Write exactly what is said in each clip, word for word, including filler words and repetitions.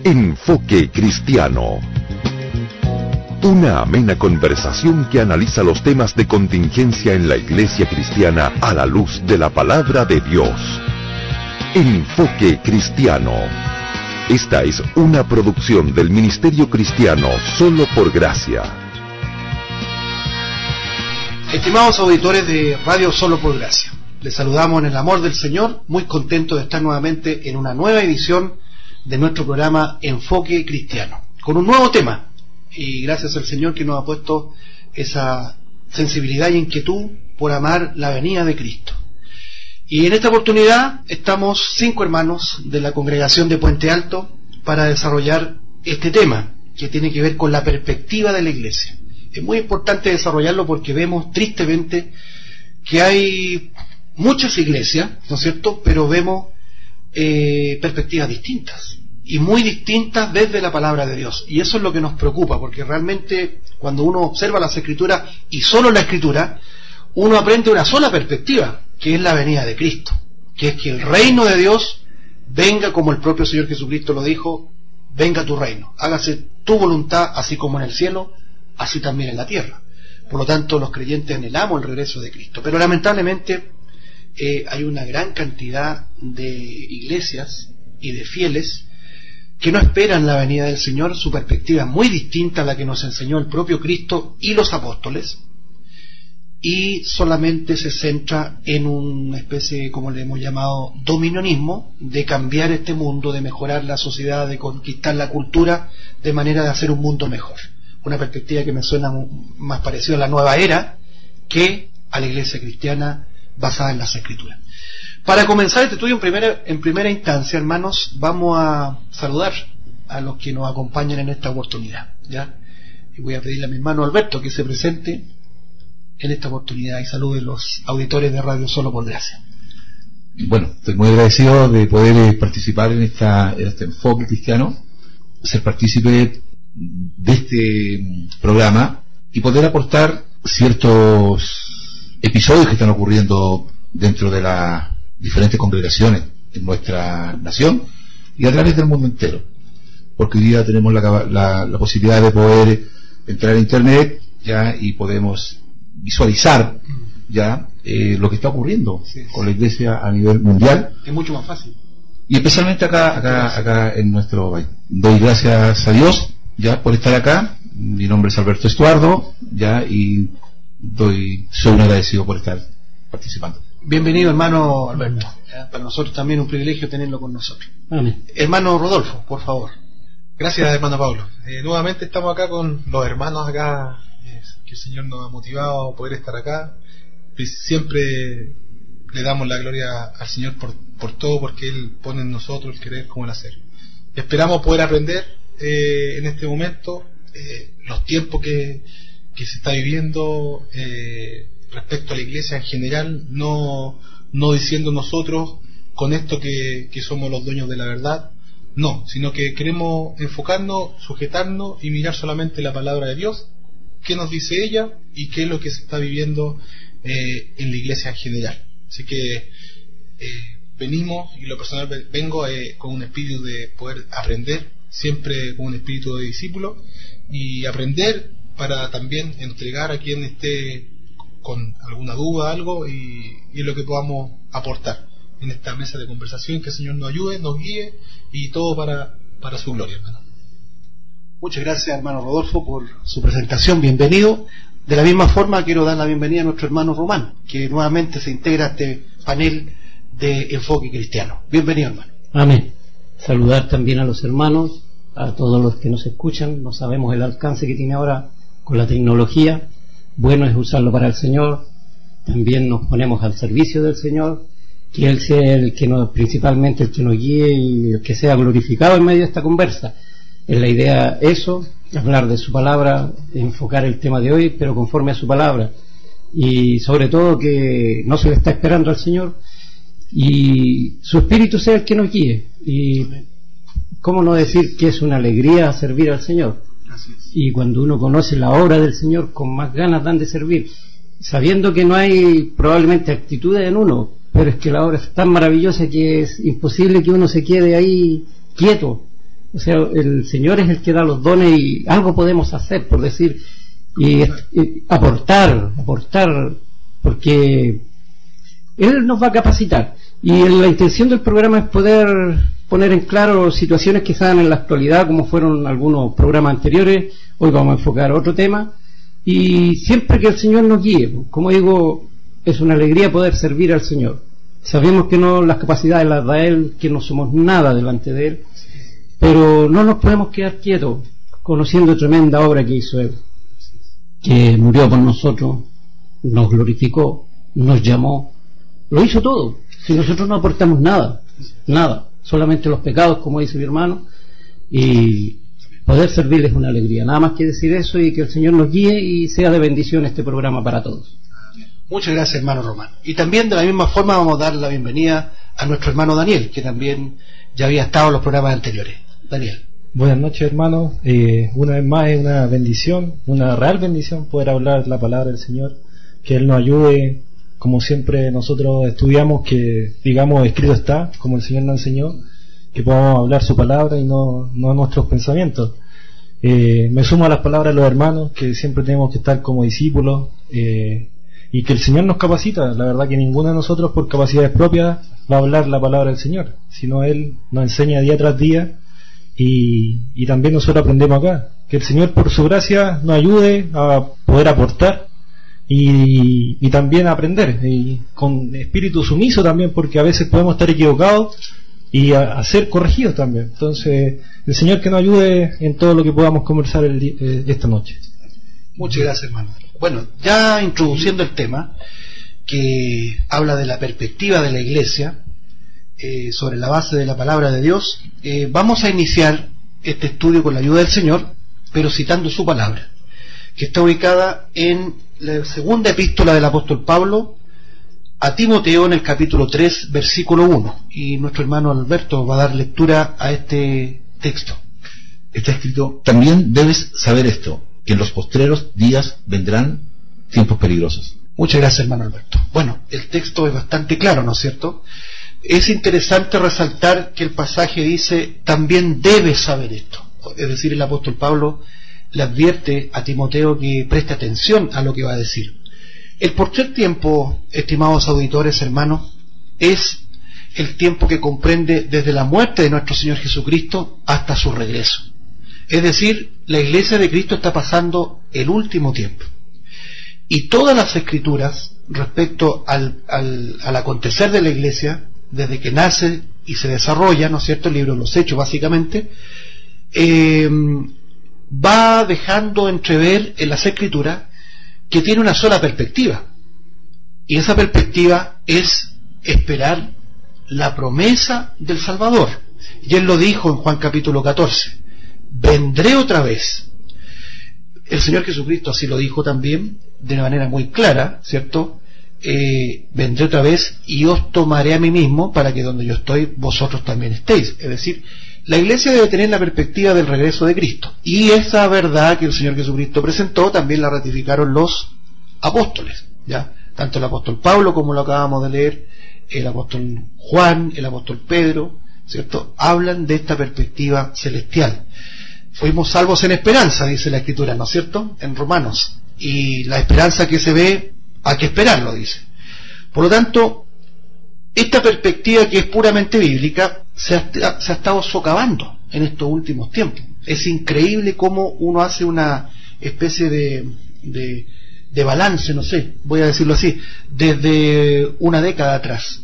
Enfoque Cristiano. Una amena conversación que analiza los temas de contingencia en la iglesia cristiana a la luz de la palabra de Dios. Enfoque Cristiano. Esta es una producción del Ministerio Cristiano Solo por Gracia. Estimados auditores de Radio Solo por Gracia, les saludamos en el amor del Señor, muy contentos de estar nuevamente en una nueva edición de nuestro programa Enfoque Cristiano, con un nuevo tema, y gracias al Señor que nos ha puesto esa sensibilidad y inquietud por amar la venida de Cristo. Y en esta oportunidad estamos cinco hermanos de la congregación de Puente Alto para desarrollar este tema que tiene que ver con la perspectiva de la iglesia. Es muy importante desarrollarlo porque vemos tristemente que hay muchas iglesias, ¿no es cierto?, pero vemos eh, perspectivas distintas y muy distintas desde la palabra de Dios, y eso es lo que nos preocupa, porque realmente cuando uno observa las Escrituras y solo la Escritura, uno aprende una sola perspectiva, que es la venida de Cristo, que es que el reino de Dios venga como el propio Señor Jesucristo lo dijo: venga tu reino, hágase tu voluntad así como en el cielo, así también en la tierra. Por lo tanto, los creyentes anhelamos el regreso de Cristo, pero lamentablemente eh, hay una gran cantidad de iglesias y de fieles que no esperan la venida del Señor. Su perspectiva es muy distinta a la que nos enseñó el propio Cristo y los apóstoles, y solamente se centra en una especie, como le hemos llamado, dominionismo, de cambiar este mundo, de mejorar la sociedad, de conquistar la cultura, de manera de hacer un mundo mejor. Una perspectiva que me suena más parecida a la nueva era que a la iglesia cristiana basada en las Escrituras. Para comenzar este estudio en primera, en primera instancia, hermanos, vamos a saludar a los que nos acompañan en esta oportunidad, ¿ya? Y voy a pedirle a mi hermano Alberto que se presente en esta oportunidad y salude a los auditores de Radio Solo por Gracia. Bueno, estoy muy agradecido de poder participar en, esta, en este enfoque cristiano, ser partícipe de este programa y poder aportar ciertos episodios que están ocurriendo dentro de las diferentes congregaciones en nuestra nación y a través del mundo entero, porque hoy día tenemos la, la, la posibilidad de poder entrar a internet ya y podemos visualizar ya eh, lo que está ocurriendo sí, sí. con la iglesia a nivel mundial. Es mucho más fácil. Y especialmente acá, acá, acá en nuestro país. Doy gracias a Dios ya por estar acá. Mi nombre es Alberto Estuardo ya y doy soy un agradecido por estar participando. Bienvenido, hermano Alberto. ¿Ya? Para nosotros también un privilegio tenerlo con nosotros. Amén. Hermano Rodolfo, por favor. Gracias, hermano Pablo. Eh, nuevamente estamos acá con los hermanos acá, eh, que el Señor nos ha motivado a poder estar acá. Siempre le damos la gloria al Señor por, por todo, porque Él pone en nosotros el querer como el hacer. Esperamos poder aprender eh, en este momento eh, los tiempos que, que se está viviendo eh, respecto a la iglesia en general, no, no diciendo nosotros con esto que, que somos los dueños de la verdad, no, sino que queremos enfocarnos, sujetarnos y mirar solamente la palabra de Dios, qué nos dice ella y qué es lo que se está viviendo eh, en la iglesia en general. Así que eh, venimos, y lo personal vengo eh, con un espíritu de poder aprender, siempre con un espíritu de discípulo, y aprender para también entregar a quien esté con alguna duda, algo, y, y lo que podamos aportar en esta mesa de conversación. Que el Señor nos ayude, nos guíe, y todo para, para su gloria, hermano. Muchas gracias, hermano Rodolfo, por su presentación. Bienvenido. De la misma forma quiero dar la bienvenida a nuestro hermano Román, que nuevamente se integra a este panel de Enfoque Cristiano. Bienvenido, hermano. Amén. Saludar también a los hermanos, a todos los que nos escuchan. No sabemos el alcance que tiene ahora con la tecnología. Bueno es usarlo para el Señor. También nos ponemos al servicio del Señor, que Él sea el que nos, principalmente el que nos guíe y el que sea glorificado en medio de esta conversa. Es la idea eso, hablar de su palabra, enfocar el tema de hoy, pero conforme a su palabra, y sobre todo que no se le está esperando al Señor y su Espíritu sea el que nos guíe. Y cómo no decir que es una alegría servir al Señor. Y cuando uno conoce la obra del Señor, con más ganas dan de servir, sabiendo que no hay probablemente actitudes en uno, pero es que la obra es tan maravillosa que es imposible que uno se quede ahí quieto, O sea, el Señor es el que da los dones y algo podemos hacer, por decir, y, y aportar, aportar, porque Él nos va a capacitar. Y la intención del programa es poder poner en claro situaciones que están en la actualidad, como fueron algunos programas anteriores. Hoy vamos a enfocar otro tema, y siempre que el Señor nos guíe. Como digo, es una alegría poder servir al Señor. Sabemos que no las capacidades las da Él, que no somos nada delante de Él, pero no nos podemos quedar quietos conociendo tremenda obra que hizo Él, que murió por nosotros, nos glorificó, nos llamó, lo hizo todo. Si nosotros no aportamos nada, nada, solamente los pecados, como dice mi hermano, y poder servirles es una alegría. Nada más que decir eso, y que el Señor nos guíe y sea de bendición este programa para todos. Muchas gracias, hermano Román. Y también de la misma forma vamos a dar la bienvenida a nuestro hermano Daniel, que también ya había estado en los programas anteriores. Daniel. Buenas noches, hermano. Eh, una vez más es una bendición, una real bendición poder hablar la palabra del Señor, que Él nos ayude, como siempre nosotros estudiamos, que digamos escrito está, como el Señor nos enseñó, que podamos hablar su palabra y no, no nuestros pensamientos. Eh, me sumo a las palabras de los hermanos, que siempre tenemos que estar como discípulos, eh, y que el Señor nos capacita. La verdad que ninguno de nosotros por capacidades propias va a hablar la palabra del Señor, sino Él nos enseña día tras día, y, y también nosotros aprendemos acá. Que el Señor por su gracia nos ayude a poder aportar y, y también a aprender, y con espíritu sumiso también, porque a veces podemos estar equivocados y a, a ser corregidos también. Entonces el Señor que nos ayude en todo lo que podamos conversar el, eh, esta noche. Muchas gracias, hermano. Bueno, ya introduciendo el tema que habla de la perspectiva de la iglesia, eh, sobre la base de la palabra de Dios, eh, vamos a iniciar este estudio con la ayuda del Señor, pero citando su palabra, que está ubicada en la segunda epístola del apóstol Pablo a Timoteo, en el capítulo tres, versículo uno, y nuestro hermano Alberto va a dar lectura a este texto. Está escrito: también debes saber esto, que en los postreros días vendrán tiempos peligrosos. Muchas gracias, hermano Alberto. Bueno, el texto es bastante claro, ¿no es cierto? Es interesante resaltar que el pasaje dice: también debes saber esto. Es decir, el apóstol Pablo le advierte a Timoteo que preste atención a lo que va a decir. El postrer tiempo, estimados auditores, hermanos, es el tiempo que comprende desde la muerte de nuestro Señor Jesucristo hasta su regreso. Es decir, la iglesia de Cristo está pasando el último tiempo. Y todas las escrituras respecto al, al, al acontecer de la iglesia, desde que nace y se desarrolla, ¿no es cierto?, el libro de los Hechos básicamente, eh, va dejando entrever en las escrituras que tiene una sola perspectiva, y esa perspectiva es esperar la promesa del Salvador. Y él lo dijo en Juan capítulo catorce: vendré otra vez. El Señor Jesucristo así lo dijo también de una manera muy clara, ¿cierto? Eh, vendré otra vez y os tomaré a mí mismo, para que donde yo estoy vosotros también estéis. Es decir, la iglesia debe tener la perspectiva del regreso de Cristo, y esa verdad que el Señor Jesucristo presentó también la ratificaron los apóstoles, ¿ya? Tanto el apóstol Pablo, como lo acabamos de leer, el apóstol Juan, el apóstol Pedro, ¿cierto?, hablan de esta perspectiva celestial. Fuimos salvos en esperanza, dice la Escritura, ¿no es cierto?, en Romanos, y la esperanza que se ve hay que esperarlo, dice. Por lo tanto, esta perspectiva, que es puramente bíblica, se ha, se ha estado socavando en estos últimos tiempos. Es increíble cómo uno hace una especie de, de, de balance, no sé, voy a decirlo así, desde una década atrás.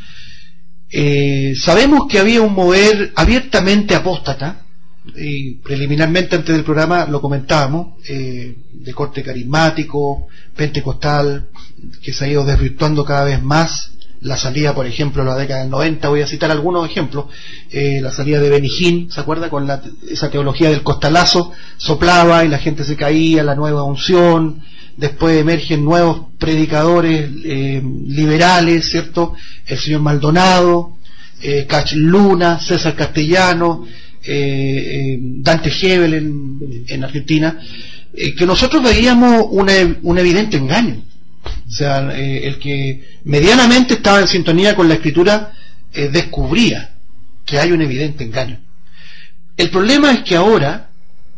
Eh, sabemos que había un mover abiertamente apóstata, y preliminarmente antes del programa lo comentábamos, eh, de corte carismático, pentecostal, que se ha ido desvirtuando cada vez más. La salida, por ejemplo, en la década del noventa, voy a citar algunos ejemplos, eh, la salida de Benny Hinn, ¿se acuerda? Con la, esa teología del costalazo, soplaba y la gente se caía, la nueva unción. Después emergen nuevos predicadores eh, liberales, ¿cierto? El señor Maldonado, eh, Cach Luna, César Castellano, eh, eh, Dante Hebel en, en Argentina, eh, que nosotros veíamos una, un evidente engaño. O sea, eh, el que medianamente estaba en sintonía con la Escritura eh, descubría que hay un evidente engaño. El problema es que ahora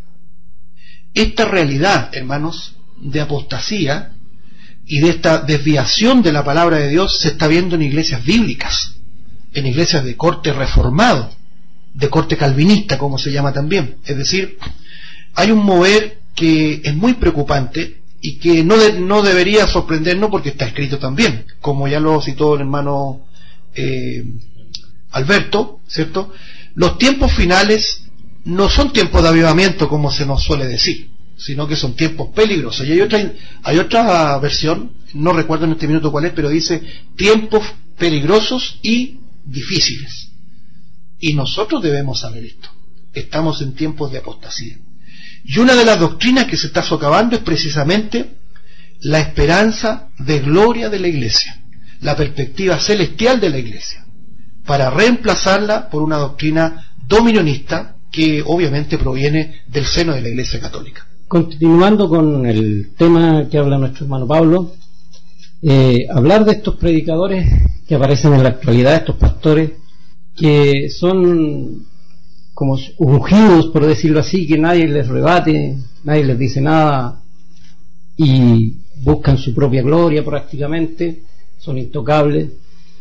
esta realidad, hermanos, de apostasía y de esta desviación de la palabra de Dios se está viendo en iglesias bíblicas, en iglesias de corte reformado, de corte calvinista, como se llama también. Es decir, hay un mover que es muy preocupante y que no, de, no debería sorprendernos porque está escrito también, como ya lo citó el hermano eh, Alberto, ¿cierto? Los tiempos finales no son tiempos de avivamiento como se nos suele decir, sino que son tiempos peligrosos. Y hay otra, hay otra versión, no recuerdo en este minuto cuál es, pero dice tiempos peligrosos y difíciles. Y nosotros debemos saber esto. Estamos en tiempos de apostasía. Y una de las doctrinas que se está socavando es precisamente la esperanza de gloria de la iglesia, la perspectiva celestial de la iglesia, para reemplazarla por una doctrina dominionista que obviamente proviene del seno de la Iglesia Católica. Continuando con el tema que habla nuestro hermano Pablo, eh, hablar de estos predicadores que aparecen en la actualidad, estos pastores que son como ungidos, por decirlo así, que nadie les rebate, nadie les dice nada y buscan su propia gloria prácticamente, son intocables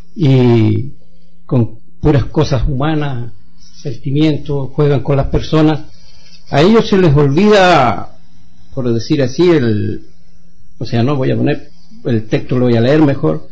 y con puras cosas humanas, sentimientos, juegan con las personas. A ellos se les olvida, por decir así, el, o sea, no voy a poner el texto, lo voy a leer mejor,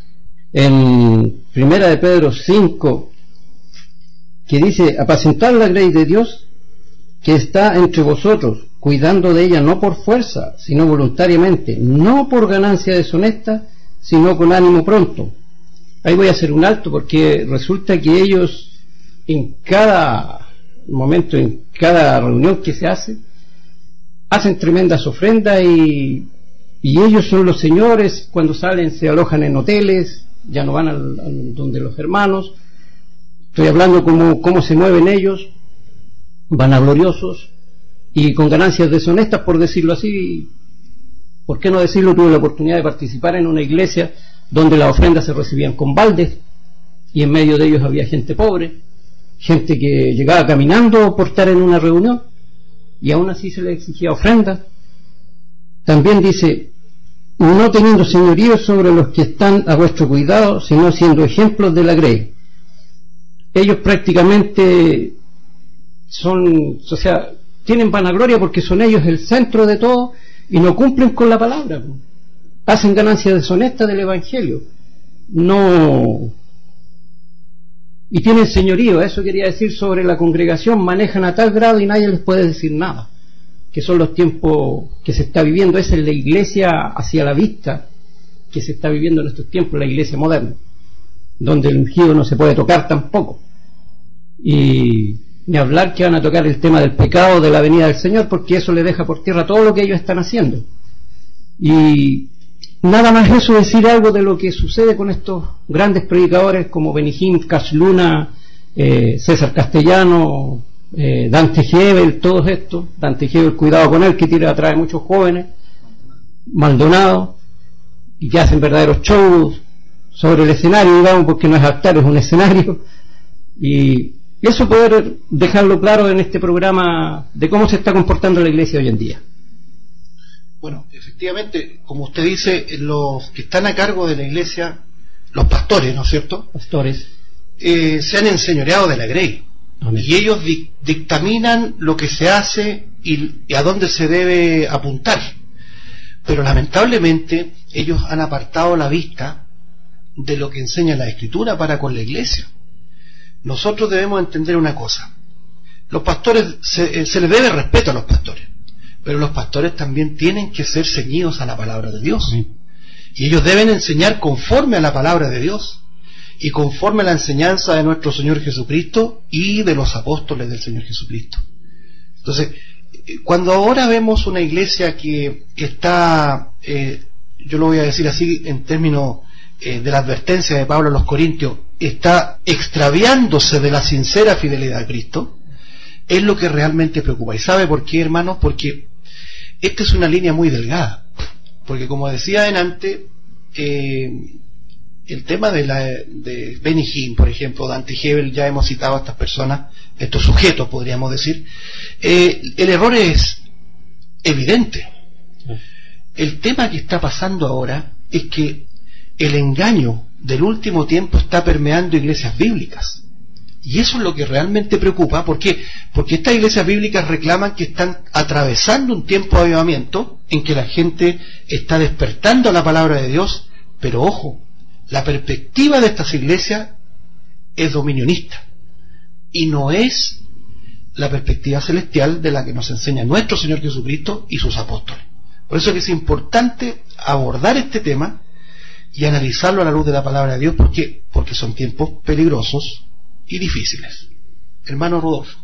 en Primera de Pedro cinco, que dice: apacentad la grey de Dios que está entre vosotros, cuidando de ella no por fuerza, sino voluntariamente, no por ganancia deshonesta, sino con ánimo pronto. Ahí voy a hacer un alto porque resulta que ellos en cada momento, en cada reunión que se hace, hacen tremendas ofrendas y, y ellos son los señores. Cuando salen se alojan en hoteles, ya no van al, al donde los hermanos. Estoy hablando como cómo se mueven ellos, vanagloriosos y con ganancias deshonestas, por decirlo así. ¿Por qué no decirlo? Tuve la oportunidad de participar en una iglesia donde las ofrendas se recibían con baldes y en medio de ellos había gente pobre, gente que llegaba caminando por estar en una reunión y aún así se les exigía ofrenda. También dice: no teniendo señorío sobre los que están a vuestro cuidado, sino siendo ejemplos de la grey. Ellos prácticamente son, o sea, tienen vanagloria porque son ellos el centro de todo y no cumplen con la palabra, hacen ganancias deshonestas del evangelio, no, y tienen señorío. Eso quería decir sobre la congregación, manejan a tal grado y nadie les puede decir nada, que son los tiempos que se está viviendo. Esa es la iglesia hacia la vista que se está viviendo en estos tiempos, la iglesia moderna, donde el ungido no se puede tocar tampoco, y ni hablar que van a tocar el tema del pecado, de la venida del Señor, porque eso le deja por tierra todo lo que ellos están haciendo. Y nada más eso, decir algo de lo que sucede con estos grandes predicadores como Benihim, Cash Luna, eh, César Castellano, eh, Dante Gebel, todos estos. Dante Gebel, cuidado con él, que tira atrás de muchos jóvenes, Maldonado, y que hacen verdaderos shows sobre el escenario, digamos, porque no es altar, es un escenario. Y eso poder dejarlo claro en este programa de cómo se está comportando la iglesia hoy en día. Bueno, efectivamente, como usted dice, los que están a cargo de la iglesia, los pastores, ¿no es cierto? Pastores. Eh, se han enseñoreado de la grey. Amén. Y ellos di dictaminan lo que se hace y, y a dónde se debe apuntar. Pero lamentablemente ellos han apartado la vista de lo que enseña la Escritura para con la iglesia. Nosotros debemos entender una cosa: los pastores, se, se les debe respeto a los pastores, pero los pastores también tienen que ser ceñidos a la palabra de Dios. Sí. Y ellos deben enseñar conforme a la palabra de Dios y conforme a la enseñanza de nuestro Señor Jesucristo y de los apóstoles del Señor Jesucristo. Entonces, cuando ahora vemos una iglesia que, que está, eh, yo lo voy a decir así en términos eh, de la advertencia de Pablo a los Corintios, está extraviándose de la sincera fidelidad a Cristo, es lo que realmente preocupa. ¿Y sabe por qué, hermanos? Porque esta es una línea muy delgada, porque como decía antes, eh, el tema de, la, de Benny Hinn, por ejemplo, Dante Hebel, ya hemos citado a estas personas, estos sujetos podríamos decir, eh, el error es evidente. El tema que está pasando ahora es que el engaño del último tiempo está permeando iglesias bíblicas, y eso es lo que realmente preocupa. ¿Por qué? Porque estas iglesias bíblicas reclaman que están atravesando un tiempo de avivamiento en que la gente está despertando a la palabra de Dios, pero ojo, la perspectiva de estas iglesias es dominionista y no es la perspectiva celestial de la que nos enseña nuestro Señor Jesucristo y sus apóstoles. Por eso es que es importante abordar este tema y analizarlo a la luz de la palabra de Dios. ¿Por qué? Porque son tiempos peligrosos y difíciles. Hermano Rodolfo.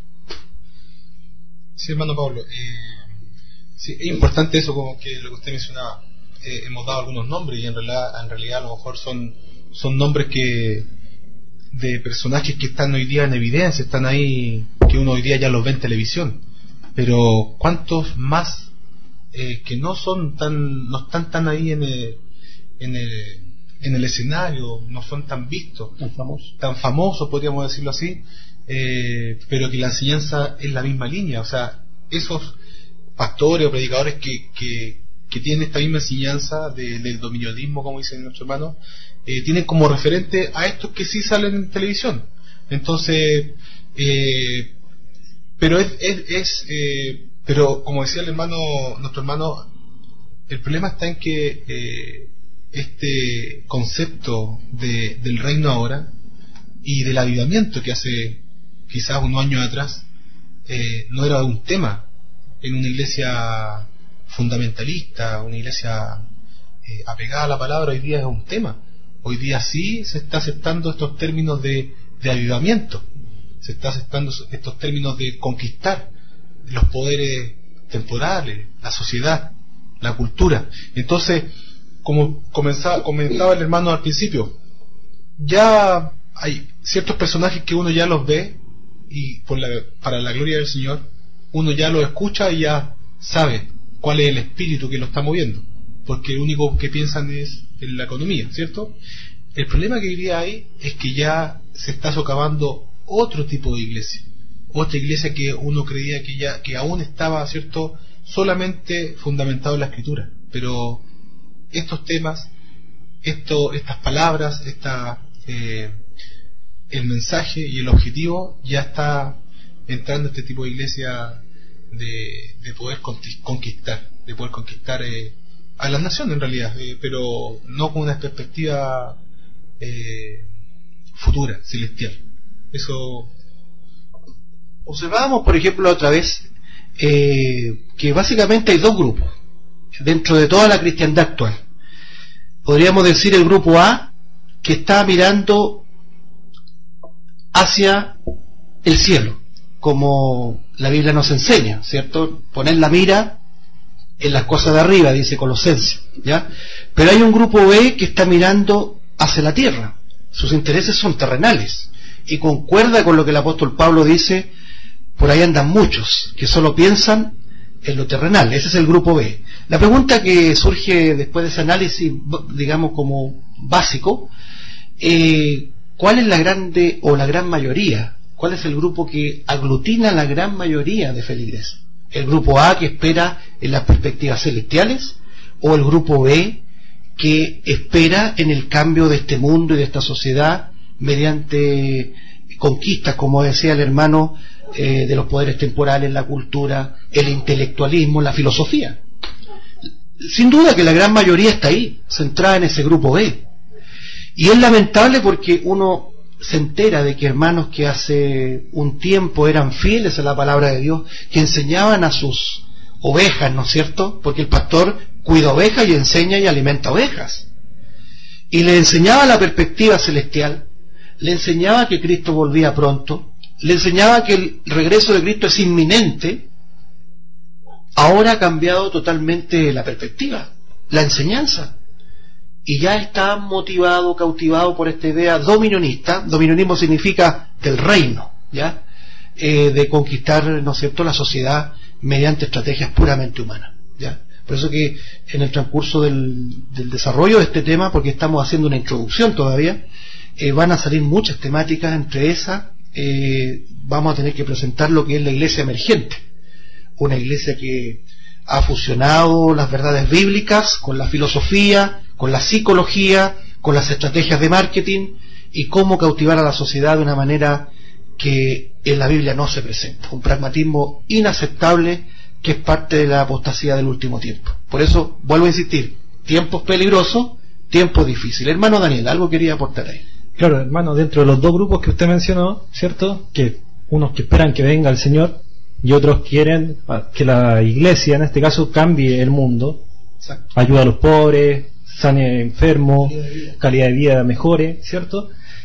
Sí, hermano Pablo, eh, sí, es importante eso, como que lo que usted mencionaba. Eh, hemos dado algunos nombres y en realidad, en realidad a lo mejor son, son nombres que de personajes que están hoy día en evidencia, están ahí, que uno hoy día ya los ve en televisión, pero ¿cuántos más eh, que no son tan, no están tan ahí en el, en el, en el escenario, no son tan vistos, Tan famosos, tan famosos podríamos decirlo así, eh, pero que la enseñanza es la misma línea? O sea, esos pastores o predicadores que, que que tienen esta misma enseñanza de, del dominionismo, como dice nuestro hermano, eh, tienen como referente a estos que sí salen en televisión. Entonces, eh, pero es, es, es eh, pero como decía el hermano, nuestro hermano, el problema está en que eh, este concepto de, del reino ahora y del avivamiento que hace quizás unos años atrás eh, no era un tema en una iglesia fundamentalista, una iglesia eh, apegada a la palabra. Hoy día es un tema. Hoy día sí se está aceptando estos términos de, de avivamiento, se está aceptando estos términos de conquistar los poderes temporales, la sociedad, la cultura. Entonces, como comenzaba, comentaba el hermano al principio, ya hay ciertos personajes que uno ya los ve y por la, para la gloria del Señor uno ya los escucha y ya sabe cuál es el espíritu que lo está moviendo, porque lo único que piensan es en la economía, ¿cierto? El problema que hoy día hay es que ya se está socavando otro tipo de iglesia, otra iglesia que uno creía que ya que aún estaba, ¿cierto?, solamente fundamentado en la escritura, pero estos temas, esto, estas palabras, esta, eh, el mensaje y el objetivo ya está entrando este tipo de iglesia de, de poder conquistar, de poder conquistar eh, a las naciones en realidad, eh, pero no con una perspectiva eh, futura, celestial. Eso. Observábamos, por ejemplo, otra vez eh, que básicamente hay dos grupos dentro de toda la cristiandad actual. Podríamos decir el grupo A, que está mirando hacia el cielo, como la Biblia nos enseña, ¿cierto? Poner la mira en las cosas de arriba, dice Colosenses, ¿ya? Pero hay un grupo B que está mirando hacia la tierra. Sus intereses son terrenales y concuerda con lo que el apóstol Pablo dice: por ahí andan muchos que solo piensan en lo terrenal. Ese es el grupo B. La pregunta que surge después de ese análisis, digamos como básico, eh, ¿cuál es la grande o la gran mayoría? ¿Cuál es el grupo que aglutina la gran mayoría de feligreses? ¿El grupo A, que espera en las perspectivas celestiales, o el grupo B, que espera en el cambio de este mundo y de esta sociedad mediante conquistas, como decía el hermano, eh, de los poderes temporales, la cultura, el intelectualismo, la filosofía? Sin duda que la gran mayoría está ahí, centrada en ese grupo B. Y es lamentable porque uno se entera de que hermanos que hace un tiempo eran fieles a la palabra de Dios, que enseñaban a sus ovejas, ¿no es cierto? Porque el pastor cuida ovejas y enseña y alimenta ovejas. Y le enseñaba la perspectiva celestial, le enseñaba que Cristo volvía pronto, le enseñaba que el regreso de Cristo es inminente. Ahora ha cambiado totalmente la perspectiva, la enseñanza, y ya está motivado, cautivado por esta idea dominionista. Dominionismo significa del reino, ¿ya? Eh, de conquistar, ¿no es cierto?, la sociedad mediante estrategias puramente humanas, ¿ya? Por eso que en el transcurso del, del desarrollo de este tema, porque estamos haciendo una introducción todavía, eh, van a salir muchas temáticas. Entre esas eh, vamos a tener que presentar lo que es la iglesia emergente, una iglesia que ha fusionado las verdades bíblicas con la filosofía, con la psicología, con las estrategias de marketing, y cómo cautivar a la sociedad de una manera que en la Biblia no se presenta, un pragmatismo inaceptable que es parte de la apostasía del último tiempo. Por eso vuelvo a insistir, tiempos peligrosos, tiempos difíciles. Hermano Daniel, algo quería aportar ahí. Claro, hermano, dentro de los dos grupos que usted mencionó, ¿cierto? Que unos que esperan que venga el Señor y otros quieren que la iglesia, en este caso, cambie el mundo. Exacto. Ayuda a los pobres, sane enfermos, calidad de vida mejore, ¿cierto?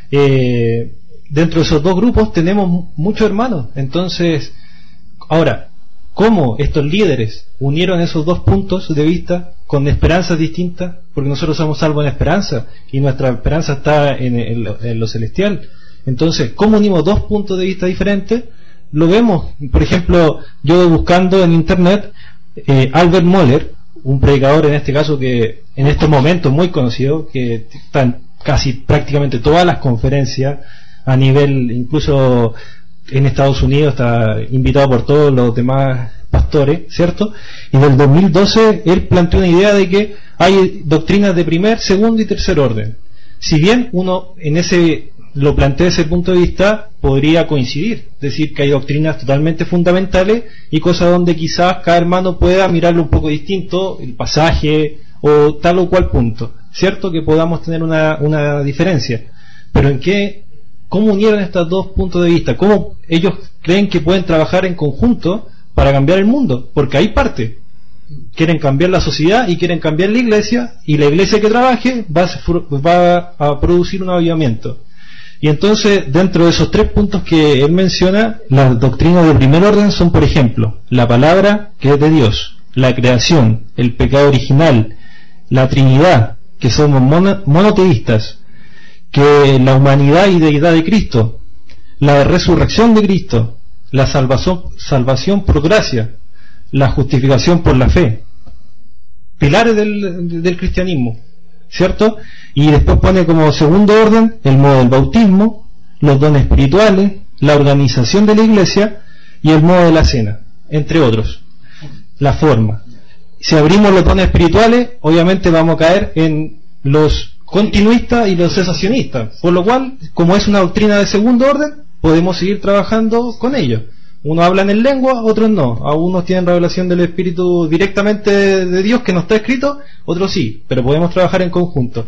Eh, dentro de esos dos grupos tenemos muchos hermanos. Entonces, ahora, ¿cómo estos líderes unieron esos dos puntos de vista con esperanzas distintas? Porque nosotros somos salvos en esperanza y nuestra esperanza está en, en, lo, en lo celestial. Entonces, ¿cómo unimos dos puntos de vista diferentes? Lo vemos, por ejemplo, yo buscando en internet, eh, Albert Mohler, un predicador en este caso que en estos momentos muy conocido, que está en casi prácticamente todas las conferencias a nivel, incluso en Estados Unidos, está invitado por todos los demás pastores, ¿cierto? Y en el dos mil doce él planteó una idea de que hay doctrinas de primer, segundo y tercer orden. Si bien uno en ese lo plantea desde ese punto de vista, podría coincidir, decir que hay doctrinas totalmente fundamentales y cosas donde quizás cada hermano pueda mirarlo un poco distinto, el pasaje o tal o cual punto, cierto que podamos tener una, una diferencia, pero en qué, cómo unieron estos dos puntos de vista, cómo ellos creen que pueden trabajar en conjunto para cambiar el mundo, porque hay parte, quieren cambiar la sociedad y quieren cambiar la iglesia, y la iglesia que trabaje va a, va a producir un avivamiento. Y entonces, dentro de esos tres puntos que él menciona, las doctrinas de primer orden son, por ejemplo, la palabra que es de Dios, la creación, el pecado original, la Trinidad, que somos mono, monoteístas, que la humanidad y deidad de Cristo, la resurrección de Cristo, la salvación, salvación por gracia, la justificación por la fe, pilares del, del cristianismo, ¿cierto? Y después pone como segundo orden el modo del bautismo, los dones espirituales, la organización de la iglesia y el modo de la cena, entre otros, la forma. Si abrimos los dones espirituales, obviamente vamos a caer en los continuistas y los cesacionistas, por lo cual, como es una doctrina de segundo orden, podemos seguir trabajando con ellos. Unos hablan en lengua, otros no. Algunos tienen revelación del Espíritu directamente de Dios que no está escrito, otros sí, pero podemos trabajar en conjunto.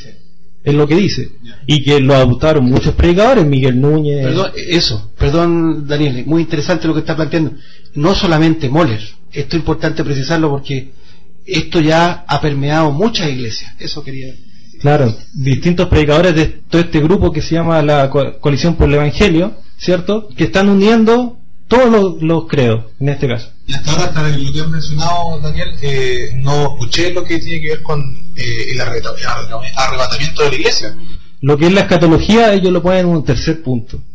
Es lo que dice. Y que lo adoptaron muchos predicadores, Miguel Núñez. Perdón, eso, perdón Daniel, muy interesante lo que está planteando. No solamente Mohler, esto es importante precisarlo porque esto ya ha permeado muchas iglesias. Eso quería. Claro, distintos predicadores de todo este grupo que se llama la Coalición por el Evangelio, ¿cierto? Que están uniendo todos los, los credos, en este caso. Y hasta ahora, hasta lo que has mencionado, Daniel, eh, no escuché lo que tiene que ver con eh, el arrebatamiento de la iglesia. Lo que es la escatología, ellos lo ponen en un tercer punto.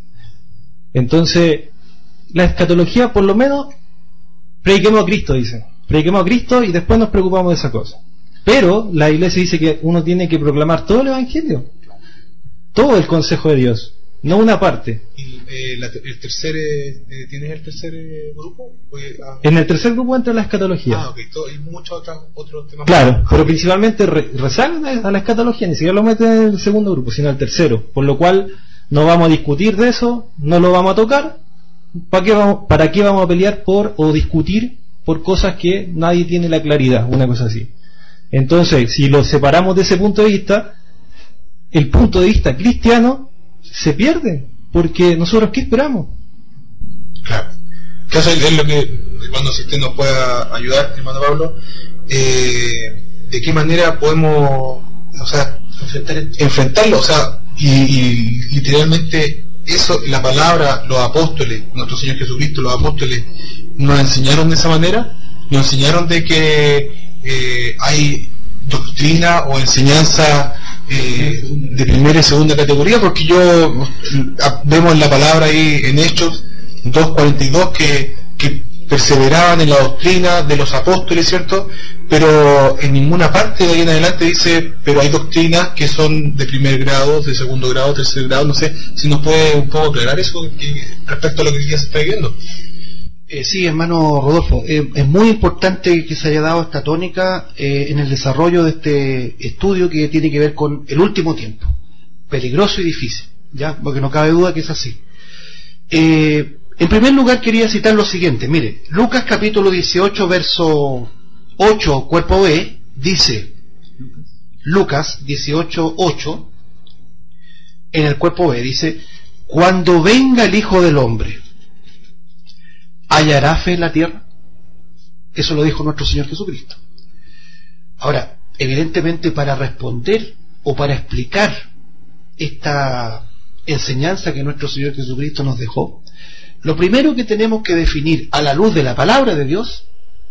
Entonces, la escatología, por lo menos, prediquemos a Cristo, dicen. Prediquemos a Cristo y después nos preocupamos de esa cosa. Pero la iglesia dice que uno tiene que proclamar todo el evangelio, todo el consejo de Dios, no una parte. ¿Y eh, la, el tercer, eh, tienes el tercer eh, grupo? Ah. En el tercer grupo entra la escatología. Ah, ok, todo, y muchos otros, otros temas. Claro, pero principalmente re, rezan a la escatología, ni siquiera lo meten en el segundo grupo, sino el tercero, por lo cual no vamos a discutir de eso, no lo vamos a tocar. ¿Para qué vamos, para qué vamos a pelear por o discutir por cosas que nadie tiene la claridad, una cosa así? Entonces, si lo separamos de ese punto de vista, el punto de vista cristiano se pierde, porque nosotros ¿qué esperamos? Claro, que eso es lo que, hermano, si usted nos pueda ayudar, hermano Pablo, eh, de qué manera podemos, o sea, enfrentar, enfrentarlo, o sea, y, y literalmente eso, la palabra, los apóstoles, nuestro Señor Jesucristo, los apóstoles nos enseñaron de esa manera, nos enseñaron de que Eh, hay doctrina o enseñanza eh, de primera y segunda categoría, porque yo vemos la palabra ahí en Hechos dos cuarenta y dos que, que perseveraban en la doctrina de los apóstoles, ¿cierto? pero en ninguna parte de ahí en adelante dice, pero hay doctrinas que son de primer grado, de segundo grado, tercer grado, no sé, si nos puede un poco aclarar eso que, respecto a lo que ya se está viendo. Eh, sí, hermano Rodolfo, eh, es muy importante que se haya dado esta tónica eh, en el desarrollo de este estudio que tiene que ver con el último tiempo, peligroso y difícil, ya, porque no cabe duda que es así. Eh, en primer lugar quería citar lo siguiente, mire, Lucas capítulo dieciocho, verso ocho, cuerpo B, dice, Lucas dieciocho, ocho, en el cuerpo B, dice, cuando venga el Hijo del Hombre, ¿hallará fe en la tierra? Eso lo dijo nuestro Señor Jesucristo. Ahora, evidentemente para responder o para explicar esta enseñanza que nuestro Señor Jesucristo nos dejó, lo primero que tenemos que definir a la luz de la palabra de Dios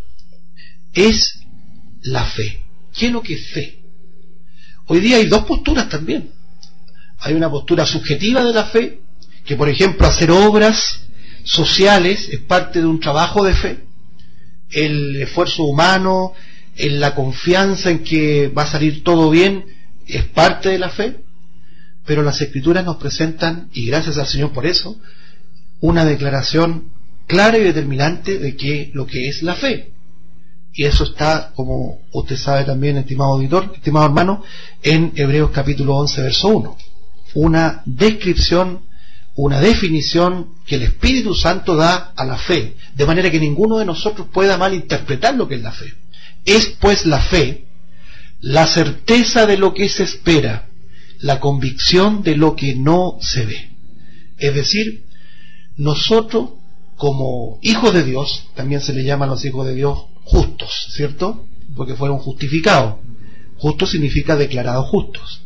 es la fe. ¿Qué es lo que es fe? Hoy día hay dos posturas también. Hay una postura subjetiva de la fe, que por ejemplo hacer obras sociales es parte de un trabajo de fe, el esfuerzo humano, en la confianza en que va a salir todo bien es parte de la fe, pero las Escrituras nos presentan, y gracias al Señor por eso, una declaración clara y determinante de que lo que es la fe. Y eso está, como usted sabe también, estimado auditor, estimado hermano, en Hebreos capítulo once, verso uno. Una descripción, una definición que el Espíritu Santo da a la fe, de manera que ninguno de nosotros pueda malinterpretar lo que es la fe. Es pues la fe, la certeza de lo que se espera, la convicción de lo que no se ve. Es decir, nosotros como hijos de Dios, también se le llaman los hijos de Dios justos, ¿cierto? Porque fueron justificados. Justo significa declarados justos.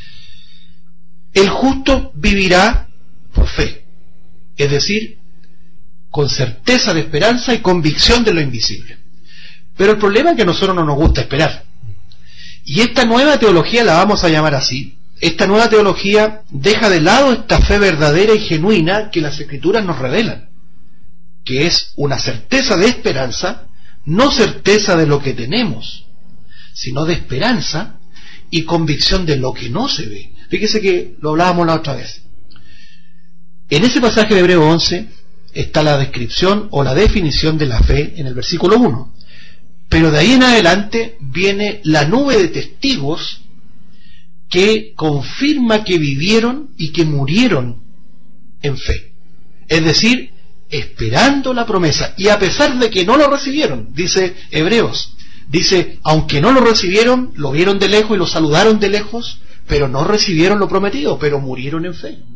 El justo vivirá por fe, es decir, con certeza de esperanza y convicción de lo invisible. Pero el problema es que a nosotros no nos gusta esperar. Y esta nueva teología la vamos a llamar así. Esta nueva teología deja de lado esta fe verdadera y genuina que las Escrituras nos revelan, que es una certeza de esperanza, no certeza de lo que tenemos, sino de esperanza y convicción de lo que no se ve. Fíjese que lo hablábamos la otra vez. En ese pasaje de Hebreos once está la descripción o la definición de la fe en el versículo uno. Pero de ahí en adelante viene la nube de testigos que confirma que vivieron y que murieron en fe. Es decir, esperando la promesa. Y a pesar de que no lo recibieron, dice Hebreos, dice, aunque no lo recibieron, lo vieron de lejos y lo saludaron de lejos, pero no recibieron lo prometido, pero murieron en fe.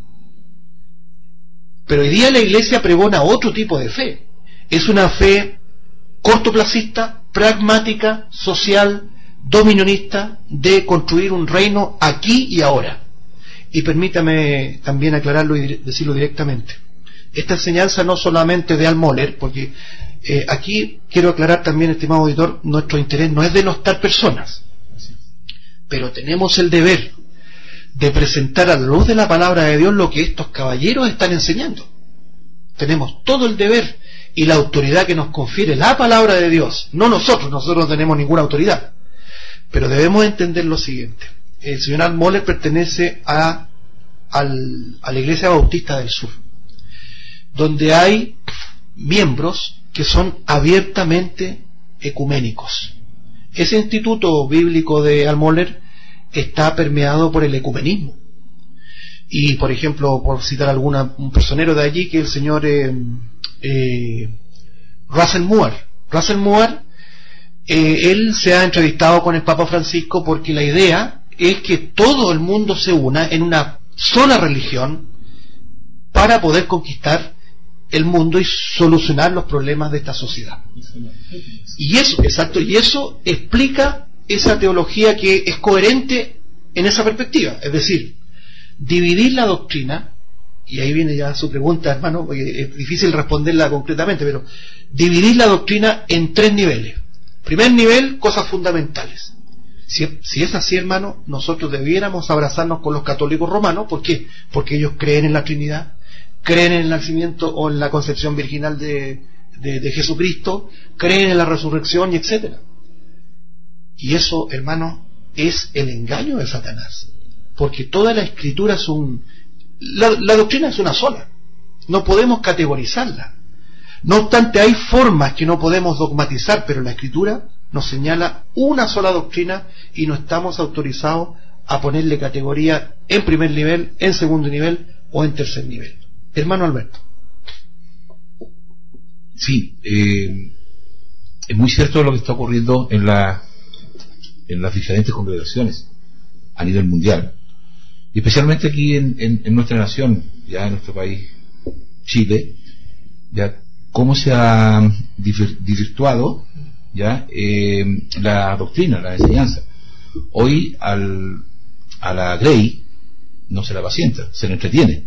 Pero hoy día la Iglesia pregona otro tipo de fe. Es una fe cortoplacista, pragmática, social, dominionista, de construir un reino aquí y ahora. Y permítame también aclararlo y decirlo directamente. Esta enseñanza no solamente de Al Mohler, porque eh, aquí quiero aclarar también, estimado auditor, nuestro interés no es denostar personas, pero tenemos el deber de presentar a la luz de la palabra de Dios lo que estos caballeros están enseñando. Tenemos todo el deber y la autoridad que nos confiere la palabra de Dios, no nosotros, nosotros no tenemos ninguna autoridad, pero debemos entender lo siguiente. El señor Al Mohler pertenece a, al, a la Iglesia Bautista del Sur, donde hay miembros que son abiertamente ecuménicos. Ese instituto bíblico de Al Mohler está permeado por el ecumenismo. Y, por ejemplo, por citar alguna, un personero de allí, que el señor eh, eh, Russell Moore. Russell Moore, eh, él se ha entrevistado con el Papa Francisco porque la idea es que todo el mundo se una en una sola religión para poder conquistar el mundo y solucionar los problemas de esta sociedad. Y eso, exacto, y eso explica esa teología que es coherente en esa perspectiva, es decir, dividir la doctrina, y ahí viene ya su pregunta, hermano, porque es difícil responderla concretamente, pero dividir la doctrina en tres niveles. Primer nivel, cosas fundamentales. Si, si es así, hermano, nosotros debiéramos abrazarnos con los católicos romanos. ¿Por qué? Porque ellos creen en la Trinidad, creen en el nacimiento o en la concepción virginal de, de, de Jesucristo, creen en la resurrección y etcétera. Y eso, hermano, es el engaño de Satanás, porque toda la escritura es un... La, la doctrina es una sola, no podemos categorizarla. No obstante, hay formas que no podemos dogmatizar, pero la escritura nos señala una sola doctrina y no estamos autorizados a ponerle categoría en primer nivel, en segundo nivel o en tercer nivel. Hermano Alberto. Sí, eh, es muy cierto lo que está ocurriendo en la en las diferentes congregaciones a nivel mundial, y especialmente aquí en, en, en nuestra nación, ya en nuestro país, Chile, ya cómo se ha desvirtuado ya eh, la doctrina, la enseñanza. Hoy al, a la Grey no se la pacienta, se la entretiene.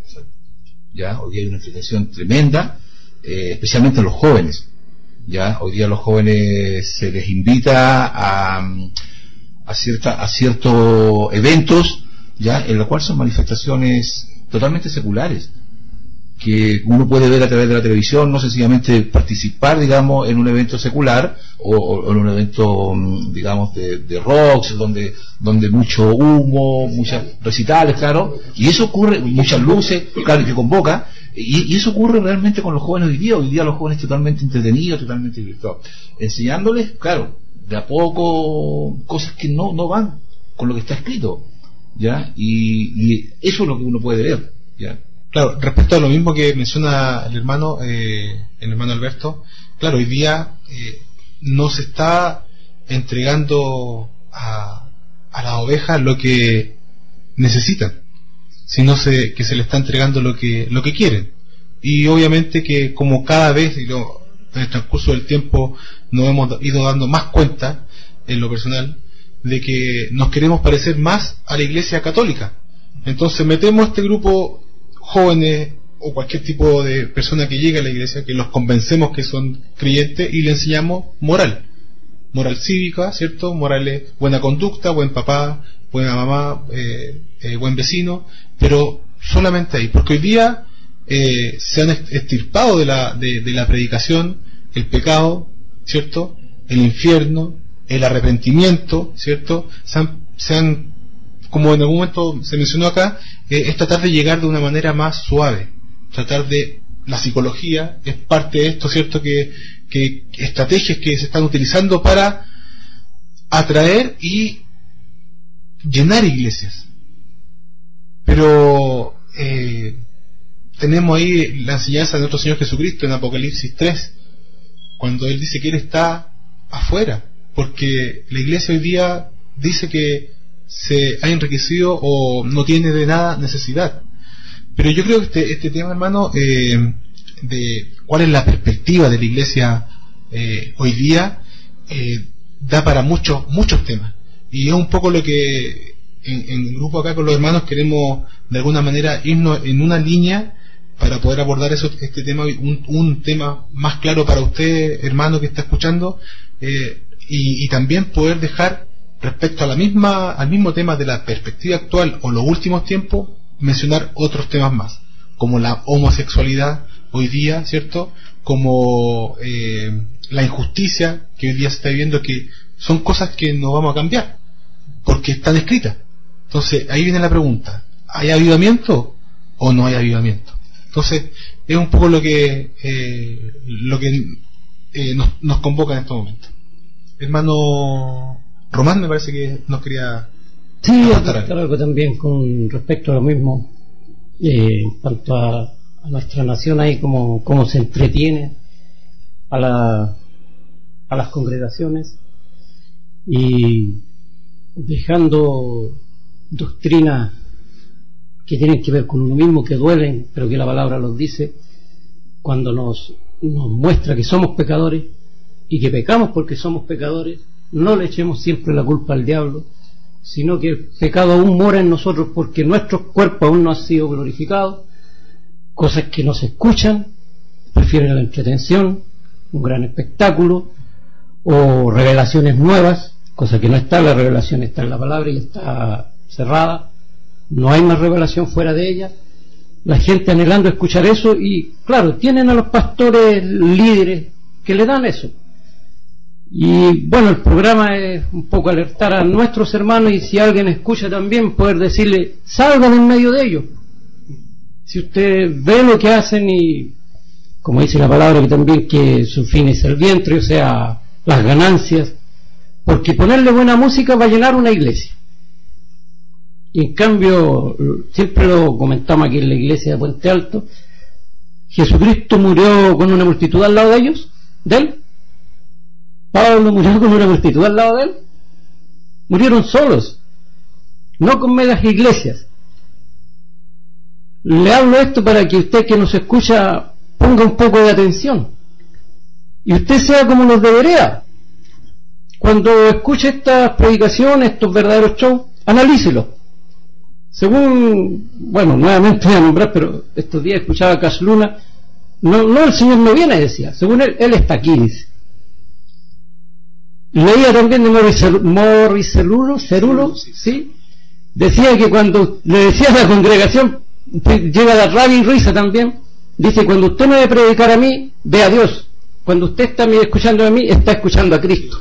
Ya hoy hay una entretención tremenda, eh, especialmente en los jóvenes. Ya hoy día a los jóvenes se les invita a a cierta a ciertos eventos, ya en los cuales son manifestaciones totalmente seculares que uno puede ver a través de la televisión, no sencillamente participar, digamos, en un evento secular o, o en un evento, digamos, de, de rocks, donde donde mucho humo, muchas recitales, claro, y eso ocurre, muchas luces, claro, que convoca, y, y eso ocurre realmente con los jóvenes hoy día. Hoy día los jóvenes totalmente entretenidos, totalmente virtuales, enseñándoles, claro, de a poco cosas que no no van con lo que está escrito, ya, y, y eso es lo que uno puede ver, ya. Claro, respecto a lo mismo que menciona el hermano eh, el hermano Alberto, claro, hoy día eh, no se está entregando a, a las ovejas lo que necesitan, sino se, que se le está entregando lo que lo que quieren. Y obviamente que como cada vez y lo, en el transcurso del tiempo nos hemos ido dando más cuenta, en lo personal, de que nos queremos parecer más a la Iglesia Católica. Entonces metemos este grupo jóvenes o cualquier tipo de persona que llegue a la iglesia, que los convencemos que son creyentes y le enseñamos moral, moral cívica, ¿cierto? Morales, buena conducta, buen papá, buena mamá, eh, eh, buen vecino, pero solamente ahí, porque hoy día eh, se han extirpado de la, de, de la predicación el pecado, ¿cierto? El infierno, el arrepentimiento, ¿cierto? Se han, se han como en algún momento se mencionó acá, eh, es tratar de llegar de una manera más suave, tratar de, la psicología es parte de esto, ¿cierto? Que, que estrategias que se están utilizando para atraer y llenar iglesias. Pero eh, tenemos ahí la enseñanza de nuestro Señor Jesucristo en Apocalipsis tres, cuando Él dice que Él está afuera, porque la iglesia hoy día dice que se ha enriquecido o no tiene de nada necesidad. Pero yo creo que este, este tema, hermano, eh, de cuál es la perspectiva de la iglesia eh, hoy día, eh, da para muchos muchos temas, y es un poco lo que en, en el grupo acá con los hermanos queremos de alguna manera irnos en una línea para poder abordar eso, este tema, un, un tema más claro para usted, hermano, que está escuchando, eh, y, y también poder dejar respecto a la misma al mismo tema de la perspectiva actual o los últimos tiempos, mencionar otros temas más, como la homosexualidad hoy día, ¿cierto? Como eh, la injusticia que hoy día se está viviendo, que son cosas que no vamos a cambiar porque están escritas. Entonces ahí viene la pregunta: ¿hay avivamiento o no hay avivamiento? Entonces es un poco lo que eh, lo que eh, nos, nos convoca en este momento. Hermano Román, me parece que nos quería sí, aportar algo también con respecto a lo mismo, eh, en cuanto a, a nuestra nación, ahí como, como se entretiene a, la, a las congregaciones y dejando doctrinas que tienen que ver con uno mismo, que duelen, pero que la palabra los dice, cuando nos, nos muestra que somos pecadores y que pecamos porque somos pecadores. No le echemos siempre la culpa al diablo, sino que el pecado aún mora en nosotros porque nuestros cuerpos aún no han sido glorificados. Cosas que no se escuchan, prefieren la entretención, un gran espectáculo, o revelaciones nuevas, cosa que no está. La revelación está en la palabra y está cerrada, no hay más revelación fuera de ella. La gente anhelando escuchar eso, y claro, tienen a los pastores líderes que le dan eso. Y bueno, el programa es un poco alertar a nuestros hermanos, y si alguien escucha también, poder decirle, salgan en medio de ellos. Si usted ve lo que hacen, y como dice la palabra, que también que su fin es el vientre, o sea, las ganancias, porque ponerle buena música va a llenar una iglesia. Y en cambio, siempre lo comentamos aquí en la iglesia de Puente Alto, Jesucristo murió con una multitud al lado de ellos, de él. Pablo murió con una multitud al lado de él. Murieron solos, no con megas iglesias. Le hablo esto para que usted que nos escucha ponga un poco de atención y usted sea como los de Berea. Cuando escuche estas predicaciones, estos verdaderos shows, analícelo. Según, bueno, nuevamente voy a nombrar, pero estos días escuchaba a Cash Luna. No, no, el Señor no viene, decía. Según él, él está aquí, dice. Leía también de Morris Cerulo, Cerulo, ¿sí? Decía que cuando le decía a la congregación, llega la rabia y risa también, dice, cuando usted me debe predicar a mí, ve a Dios. Cuando usted está escuchando a mí, está escuchando a Cristo.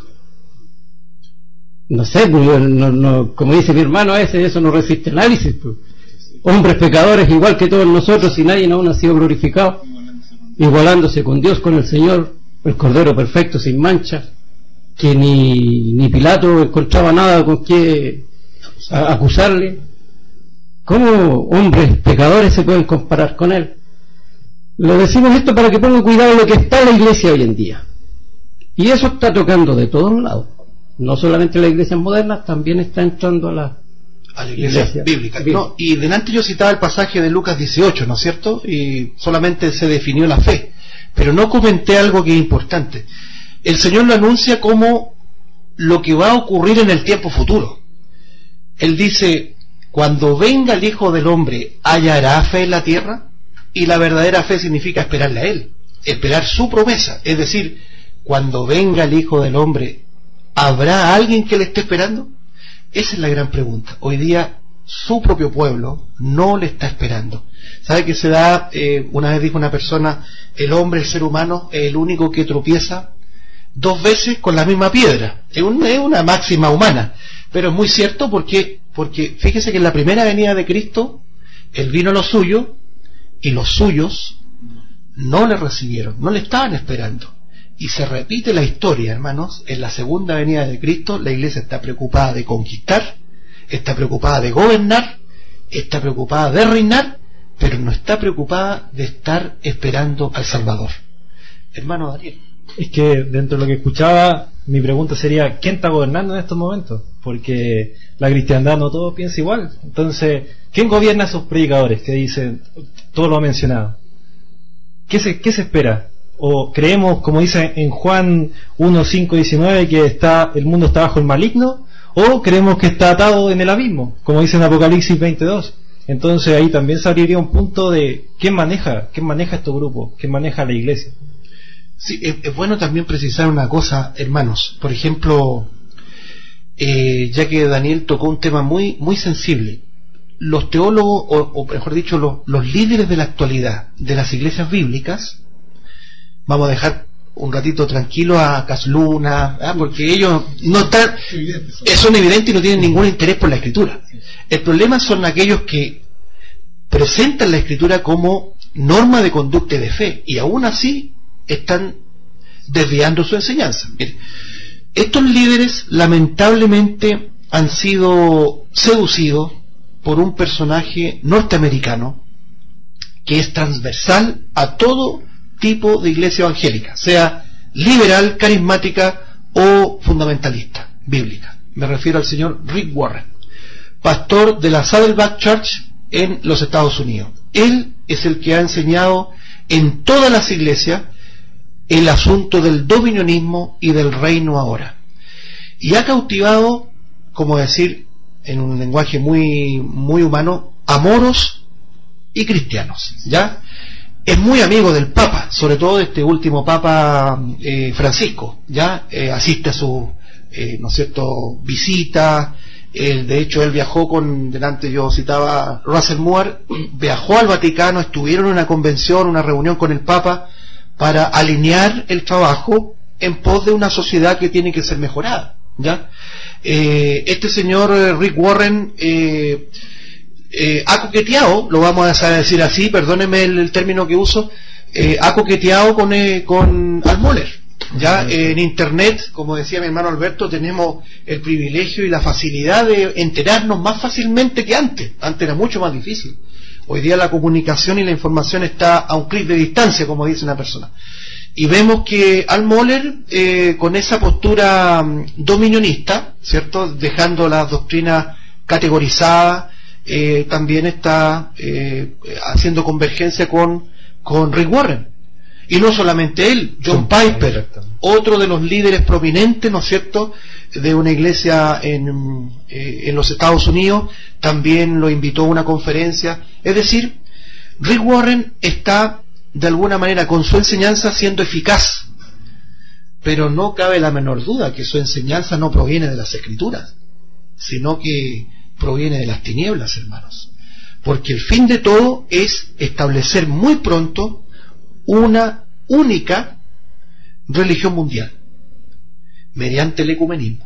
No sé, pues, no, no, como dice mi hermano a ese, eso no resiste análisis, pues. Hombres pecadores igual que todos nosotros, y nadie aún ha sido glorificado, igualándose con Dios, con el Señor, el Cordero perfecto, sin mancha, que ni, ni Pilato encontraba nada con qué a, acusarle. ¿Cómo hombres pecadores se pueden comparar con él? Le decimos esto para que pongan cuidado en lo que está en la iglesia hoy en día, y eso está tocando de todos lados. No solamente las iglesias modernas, también está entrando a la, a la iglesia, iglesia bíblica. No, y delante yo citaba el pasaje de Lucas dieciocho, ¿no es cierto? Y solamente se definió la fe, pero no comenté algo que es importante. El Señor lo anuncia como lo que va a ocurrir en el tiempo futuro. Él dice, cuando venga el Hijo del Hombre, ¿hallará fe en la tierra? Y la verdadera fe significa esperarle a Él, esperar su promesa. Es decir, cuando venga el Hijo del Hombre, ¿habrá alguien que le esté esperando? Esa es la gran pregunta. Hoy día su propio pueblo no le está esperando. ¿Sabe que se da? Eh, una vez dijo una persona, el hombre, el ser humano, es el único que tropieza dos veces con la misma piedra. Es, un, es una máxima humana, pero es muy cierto porque, porque fíjese que en la primera venida de Cristo, Él vino a lo suyo y los suyos no le recibieron, no le estaban esperando. Y se repite la historia, hermanos. En la segunda venida de Cristo, la iglesia está preocupada de conquistar, está preocupada de gobernar, está preocupada de reinar, pero no está preocupada de estar esperando al Salvador. Hermano Daniel. Es que dentro de lo que escuchaba, mi pregunta sería, ¿quién está gobernando en estos momentos? Porque la cristiandad no todo piensa igual. Entonces, ¿quién gobierna a esos predicadores que dicen, todo lo ha mencionado? ¿Qué se, qué se espera? ¿O creemos, como dice en Juan uno, cinco, diecinueve, que está, el mundo está bajo el maligno? ¿O creemos que está atado en el abismo, como dice en Apocalipsis veintidós? Entonces ahí también se abriría un punto de quién maneja, quién maneja estos grupos, quién maneja la iglesia. Sí, es, es bueno también precisar una cosa, hermanos. Por ejemplo, eh, ya que Daniel tocó un tema muy, muy sensible, los teólogos, o, o mejor dicho, los, los líderes de la actualidad de las iglesias bíblicas, vamos a dejar un ratito tranquilo a Casluna, ¿eh? Porque ellos no están, son evidentes y no tienen ningún interés por la escritura. El problema son aquellos que presentan la escritura como norma de conducta y de fe, y aún así están desviando su enseñanza. Mire, estos líderes lamentablemente han sido seducidos por un personaje norteamericano que es transversal a todo tipo de iglesia evangélica, sea liberal, carismática o fundamentalista, bíblica. Me refiero al señor Rick Warren, pastor de la Saddleback Church en los Estados Unidos. Él es el que ha enseñado en todas las iglesias el asunto del dominionismo y del reino ahora, y ha cautivado, como decir en un lenguaje muy, muy humano, a moros y cristianos, ¿ya? Es muy amigo del Papa, sobre todo de este último Papa eh, Francisco, ya eh, asiste a su, eh, ¿no es cierto?, visita. Él, de hecho, él viajó con, delante yo citaba Russell Moore, viajó al Vaticano, estuvieron en una convención, una reunión con el Papa para alinear el trabajo en pos de una sociedad que tiene que ser mejorada, ¿ya? Eh, este señor Rick Warren eh, eh, ha coqueteado, lo vamos a decir así, perdónenme el, el término que uso, eh, ha coqueteado con, eh, con Al Mohler. Ya eh, en internet, como decía mi hermano Alberto, tenemos el privilegio y la facilidad de enterarnos más fácilmente que antes. Antes era mucho más difícil. Hoy día la comunicación y la información está a un clic de distancia, como dice una persona. Y vemos que Al Mohler, eh, con esa postura um, dominionista, ¿cierto?, dejando las doctrinas categorizadas, eh, también está eh, haciendo convergencia con, con Rick Warren. Y no solamente él, John Piper, otro de los líderes prominentes, ¿no es cierto?, de una iglesia en, eh, en los Estados Unidos, también lo invitó a una conferencia. Es decir, Rick Warren está de alguna manera con su enseñanza siendo eficaz, pero no cabe la menor duda que su enseñanza no proviene de las Escrituras, sino que proviene de las tinieblas, hermanos, porque el fin de todo es establecer muy pronto una única religión mundial mediante el ecumenismo.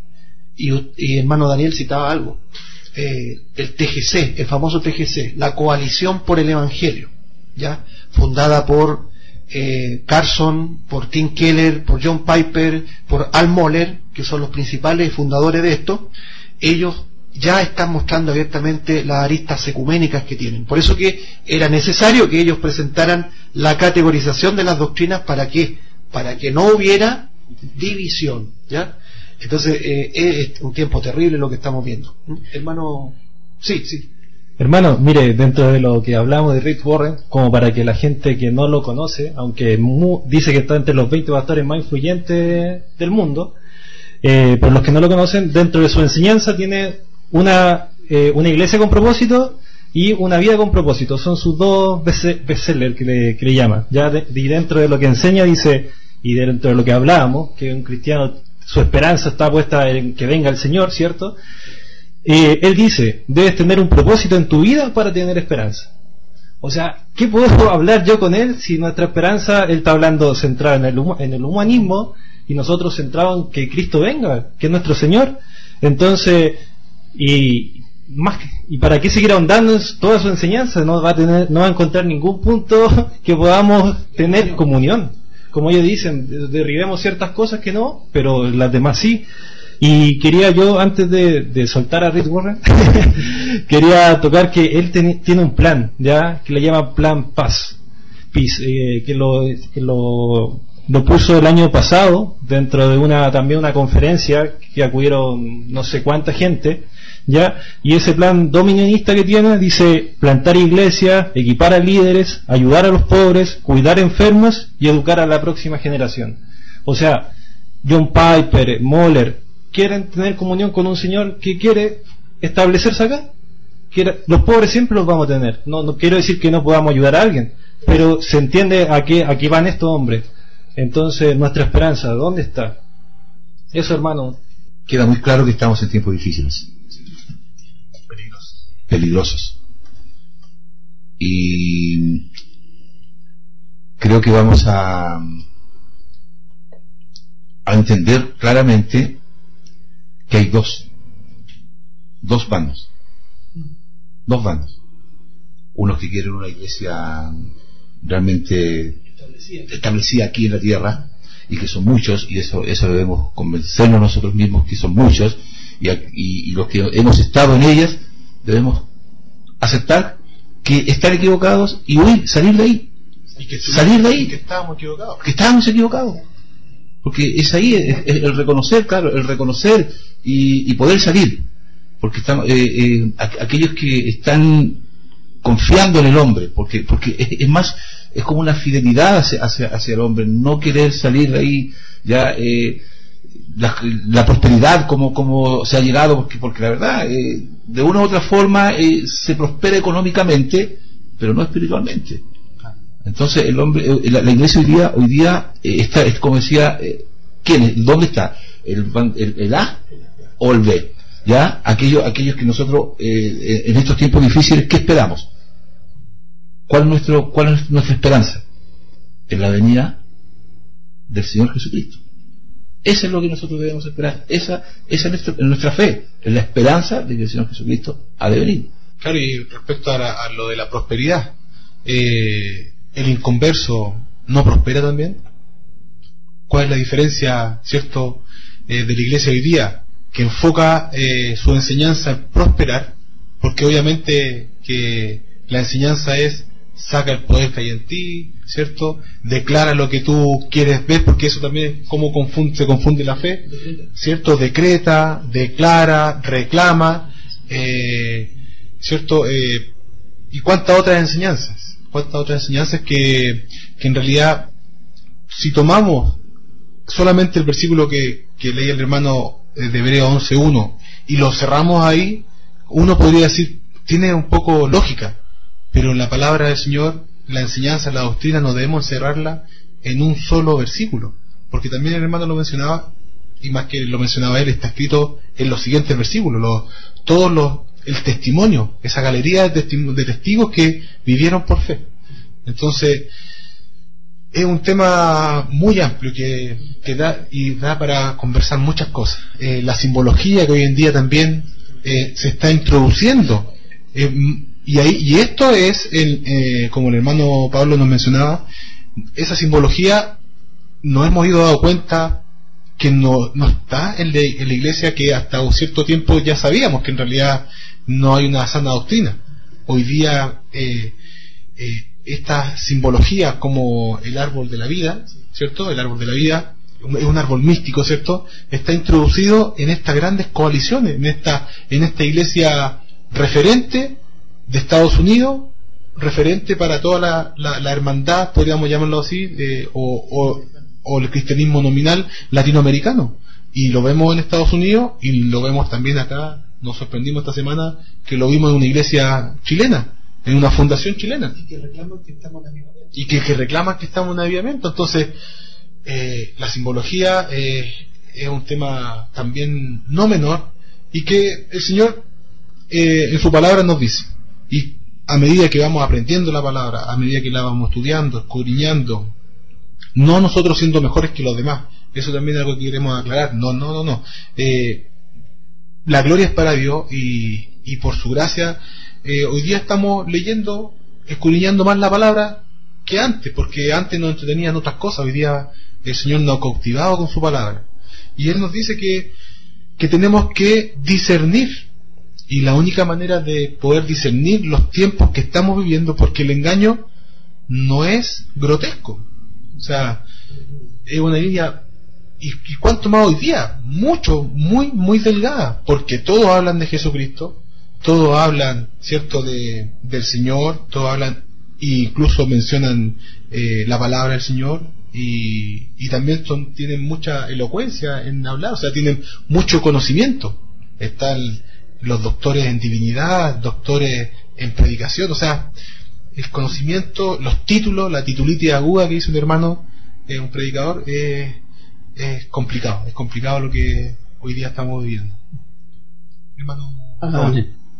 Y, y hermano Daniel citaba algo, eh, el T G C, el famoso T G C, la Coalición por el Evangelio, ya fundada por eh, Carson, por Tim Keller, por John Piper, por Al Mohler, que son los principales fundadores de esto. Ellos ya están mostrando abiertamente las aristas ecuménicas que tienen. Por eso que era necesario que ellos presentaran la categorización de las doctrinas. ¿Para qué? Para que no hubiera división, ¿ya? Entonces eh, es un tiempo terrible lo que estamos viendo. ¿Mm? Hermano, sí, sí. Hermano, mire, dentro de lo que hablamos de Rick Warren, como para que la gente que no lo conoce, aunque mu dice que está entre los veinte pastores más influyentes del mundo, eh, por los que no lo conocen, dentro de su enseñanza tiene una, eh, una iglesia con propósito y una vida con propósito. Son sus dos bestsellers que le, que le llama. Ya de, y dentro de lo que enseña dice, y dentro de lo que hablábamos, que un cristiano, su esperanza está puesta en que venga el Señor, ¿cierto? Eh, él dice, debes tener un propósito en tu vida para tener esperanza. O sea, ¿qué puedo hablar yo con él si nuestra esperanza, él está hablando centrada en el, en el humanismo y nosotros centrados en que Cristo venga, que es nuestro Señor? Entonces, y más y para qué seguir ahondando en toda su enseñanza, no va a tener, no va a encontrar ningún punto que podamos tener comunión. Como ellos dicen, derribemos ciertas cosas que no, pero las demás sí. Y quería yo, antes de, de soltar a Rick Warren, quería tocar que él ten, tiene un plan, ya, que le llama Plan Paz, Peace, eh, que, lo, que lo, lo puso el año pasado dentro de una también una conferencia que acudieron no sé cuánta gente, ya, y ese plan dominionista que tiene dice plantar iglesias, equipar a líderes, ayudar a los pobres, cuidar enfermos y educar a la próxima generación. O sea, John Piper, Mohler quieren tener comunión con un Señor que quiere establecerse acá. Quiere, los pobres siempre los vamos a tener. No, no quiero decir que no podamos ayudar a alguien, pero se entiende a qué, a qué van estos hombres. Entonces, nuestra esperanza, ¿dónde está? Eso, hermano. Queda muy claro que estamos en tiempos difíciles. Peligrosos. Peligrosos. Y creo que vamos a, a entender claramente que hay dos dos bandos dos bandos unos que quieren una iglesia realmente establecida, establecida aquí en la tierra, y que son muchos, y eso eso debemos convencernos nosotros mismos que son muchos, y, y, y los que hemos estado en ellas debemos aceptar que están equivocados y huir, salir de ahí, y que salir de ahí que estábamos equivocados que estábamos equivocados porque es ahí es, es el reconocer, claro, el reconocer y, y poder salir, porque estamos eh, eh, aquellos que están confiando en el hombre, porque porque es, es más, es como una fidelidad hacia, hacia, hacia el hombre, no querer salir de ahí, ya eh, la, la prosperidad como como se ha llegado, porque porque la verdad eh, de una u otra forma eh, se prospera económicamente, pero no espiritualmente. Entonces el hombre, la, la iglesia hoy día, hoy día eh, está, es como decía, eh, ¿quién es? ¿Dónde está? ¿El, el, el A o el B? Ya, aquellos, aquellos que nosotros eh, en estos tiempos difíciles, ¿qué esperamos? ¿Cuál es nuestro, cuál es nuestra esperanza? En la venida del Señor Jesucristo. Eso es lo que nosotros debemos esperar. Esa, esa es nuestra, nuestra fe, es la esperanza de que el Señor Jesucristo ha de venir. Claro, y respecto a, la, a lo de la prosperidad, eh, ¿el inconverso no prospera también? ¿Cuál es la diferencia, cierto, eh, de la iglesia hoy día, que enfoca eh, su enseñanza en prosperar? Porque obviamente que la enseñanza es: saca el poder que hay en ti, ¿cierto? Declara lo que tú quieres ver, porque eso también es como confunde, se confunde la fe, ¿cierto? Decreta, declara, reclama, eh, ¿cierto? Eh, y cuántas otras enseñanzas, cuántas otras enseñanzas que, que en realidad, si tomamos solamente el versículo que, que leía el hermano de Hebreos once uno y lo cerramos ahí, uno podría decir, tiene un poco lógica, pero la palabra del Señor, la enseñanza, la doctrina, no debemos encerrarla en un solo versículo, porque también el hermano lo mencionaba, y más que lo mencionaba él, está escrito en los siguientes versículos, los, todos los, el testimonio, esa galería de, testig de testigos que vivieron por fe. Entonces, es un tema muy amplio que, que da y da para conversar muchas cosas. Eh, la simbología que hoy en día también eh, se está introduciendo, eh, y ahí y esto es, el, eh, como el hermano Pablo nos mencionaba, esa simbología nos hemos ido dando cuenta que no, no está en, le, en la iglesia, que hasta un cierto tiempo ya sabíamos que en realidad no hay una sana doctrina. Hoy día eh, eh, esta simbología, como el árbol de la vida, ¿cierto? El árbol de la vida es un árbol místico, ¿cierto? Está introducido en estas grandes coaliciones, en esta, en esta iglesia referente de Estados Unidos, referente para toda la, la, la hermandad, podríamos llamarlo así, eh, o, o, o el cristianismo nominal latinoamericano. Y lo vemos en Estados Unidos y lo vemos también acá. Nos sorprendimos esta semana que lo vimos en una iglesia chilena, en una fundación chilena, y que reclaman que estamos en avivamiento, y que, que reclaman que estamos en avivamiento. Entonces eh, la simbología eh, es un tema también no menor, y que el Señor eh, en su palabra nos dice, y a medida que vamos aprendiendo la palabra, a medida que la vamos estudiando, escudriñando, no nosotros siendo mejores que los demás, eso también es algo que queremos aclarar, no, no, no, no, eh, la gloria es para Dios, y, y por su gracia eh, hoy día estamos leyendo, escudriñando más la palabra que antes, porque antes nos entretenían otras cosas. Hoy día el Señor nos ha cautivado con su palabra, y Él nos dice que, que tenemos que discernir, y la única manera de poder discernir los tiempos que estamos viviendo, porque el engaño no es grotesco, o sea, es una línea, y, y cuánto más hoy día, mucho, muy, muy delgada, porque todos hablan de Jesucristo, todos hablan, cierto, de, del Señor, todos hablan, e incluso mencionan eh, la palabra del Señor, y, y también son, tienen mucha elocuencia en hablar, o sea, tienen mucho conocimiento. Están los doctores en divinidad, doctores en predicación, o sea, el conocimiento, los títulos, la titulitis aguda que hizo un hermano, eh, un predicador, eh, es complicado, es complicado lo que hoy día estamos viviendo. Hermano. Ah,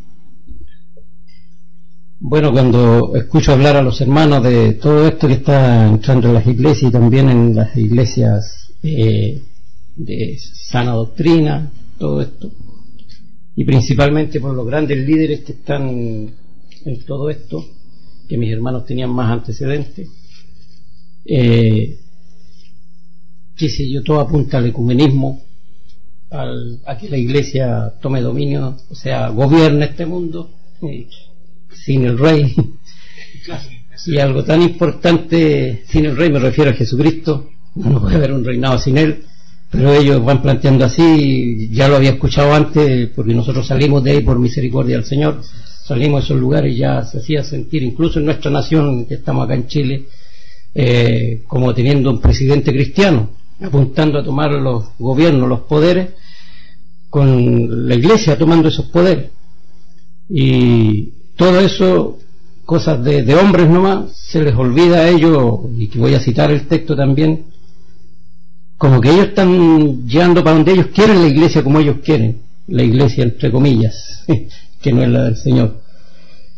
bueno, cuando escucho hablar a los hermanos de todo esto que está entrando en las iglesias, y también en las iglesias eh, de sana doctrina, todo esto, y principalmente por los grandes líderes que están en todo esto, que mis hermanos tenían más antecedentes, eh, qué sé yo, todo apunta al ecumenismo, al, a que la iglesia tome dominio, o sea, gobierne este mundo eh, sin el rey. Y algo tan importante, sin el rey, me refiero a Jesucristo, no puede haber un reinado sin él, pero ellos van planteando así. Ya lo había escuchado antes, porque nosotros salimos de ahí por misericordia del Señor, salimos de esos lugares, ya se hacía sentir, incluso en nuestra nación, que estamos acá en Chile, eh, como teniendo un presidente cristiano, apuntando a tomar los gobiernos, los poderes, con la iglesia tomando esos poderes. Y todo eso, cosas de, de hombres nomás, se les olvida a ellos, y que voy a citar el texto también, como que ellos están llevando para donde ellos quieren la iglesia, como ellos quieren, la iglesia entre comillas, que no es la del Señor.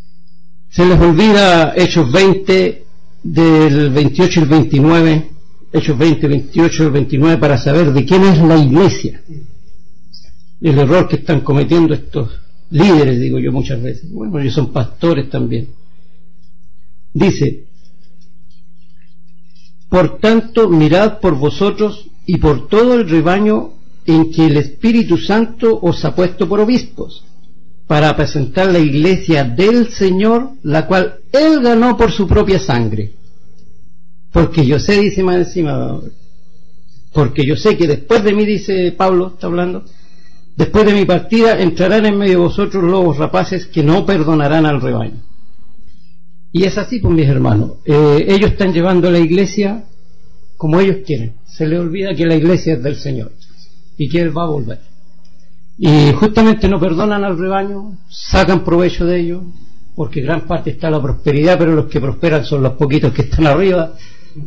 Se les olvida Hechos veinte, del veintiocho y el veintinueve, Hechos veinte, veintiocho, veintinueve, para saber de quién es la iglesia. El error que están cometiendo estos líderes, digo yo muchas veces, bueno, ellos son pastores también. Dice: por tanto, mirad por vosotros y por todo el rebaño en que el Espíritu Santo os ha puesto por obispos, para presentar la iglesia del Señor, la cual Él ganó por su propia sangre. Porque yo sé, dice más encima, porque yo sé que después de mí, dice Pablo, está hablando, después de mi partida entrarán en medio de vosotros lobos rapaces que no perdonarán al rebaño. Y es así, pues, mis hermanos, eh, ellos están llevando la iglesia como ellos quieren. Se les olvida que la iglesia es del Señor y que Él va a volver. Y justamente no perdonan al rebaño, sacan provecho de ello, porque gran parte está la prosperidad, pero los que prosperan son los poquitos que están arriba.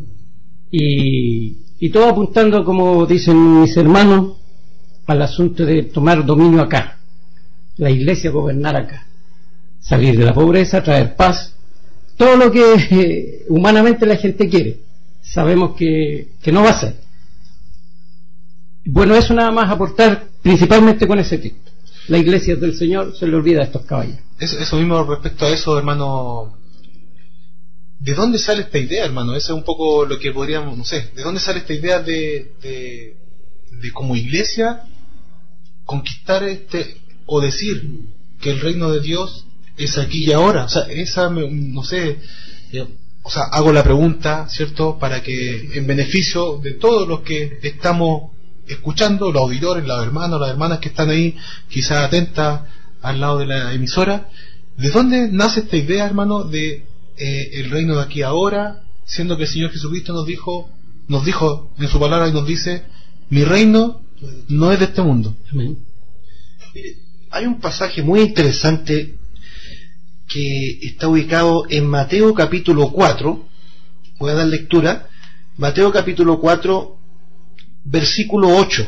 Y, y todo apuntando, como dicen mis hermanos, al asunto de tomar dominio acá, la iglesia gobernar acá, salir de la pobreza, traer paz, todo lo que eh, humanamente la gente quiere. Sabemos que, que no va a ser. Bueno, eso nada más aportar principalmente con ese texto. La iglesia es del Señor, se le olvida a estos caballeros. Eso, eso mismo respecto a eso, hermano. ¿De dónde sale esta idea, hermano? Eso es un poco lo que podríamos, no sé, ¿de dónde sale esta idea de, de, de como iglesia conquistar este, o decir que el reino de Dios es aquí y ahora? O sea, esa, no sé, o sea, hago la pregunta, ¿cierto? Para que en beneficio de todos los que estamos escuchando, los auditores, los hermanos, las hermanas que están ahí, quizás atentas al lado de la emisora, ¿de dónde nace esta idea, hermano, de eh, el reino de aquí ahora, siendo que el Señor Jesucristo nos dijo, nos dijo en su palabra y nos dice, mi reino no es de este mundo? Amén. Hay un pasaje muy interesante que está ubicado en Mateo capítulo cuatro, voy a dar lectura, Mateo capítulo cuatro, versículo ocho.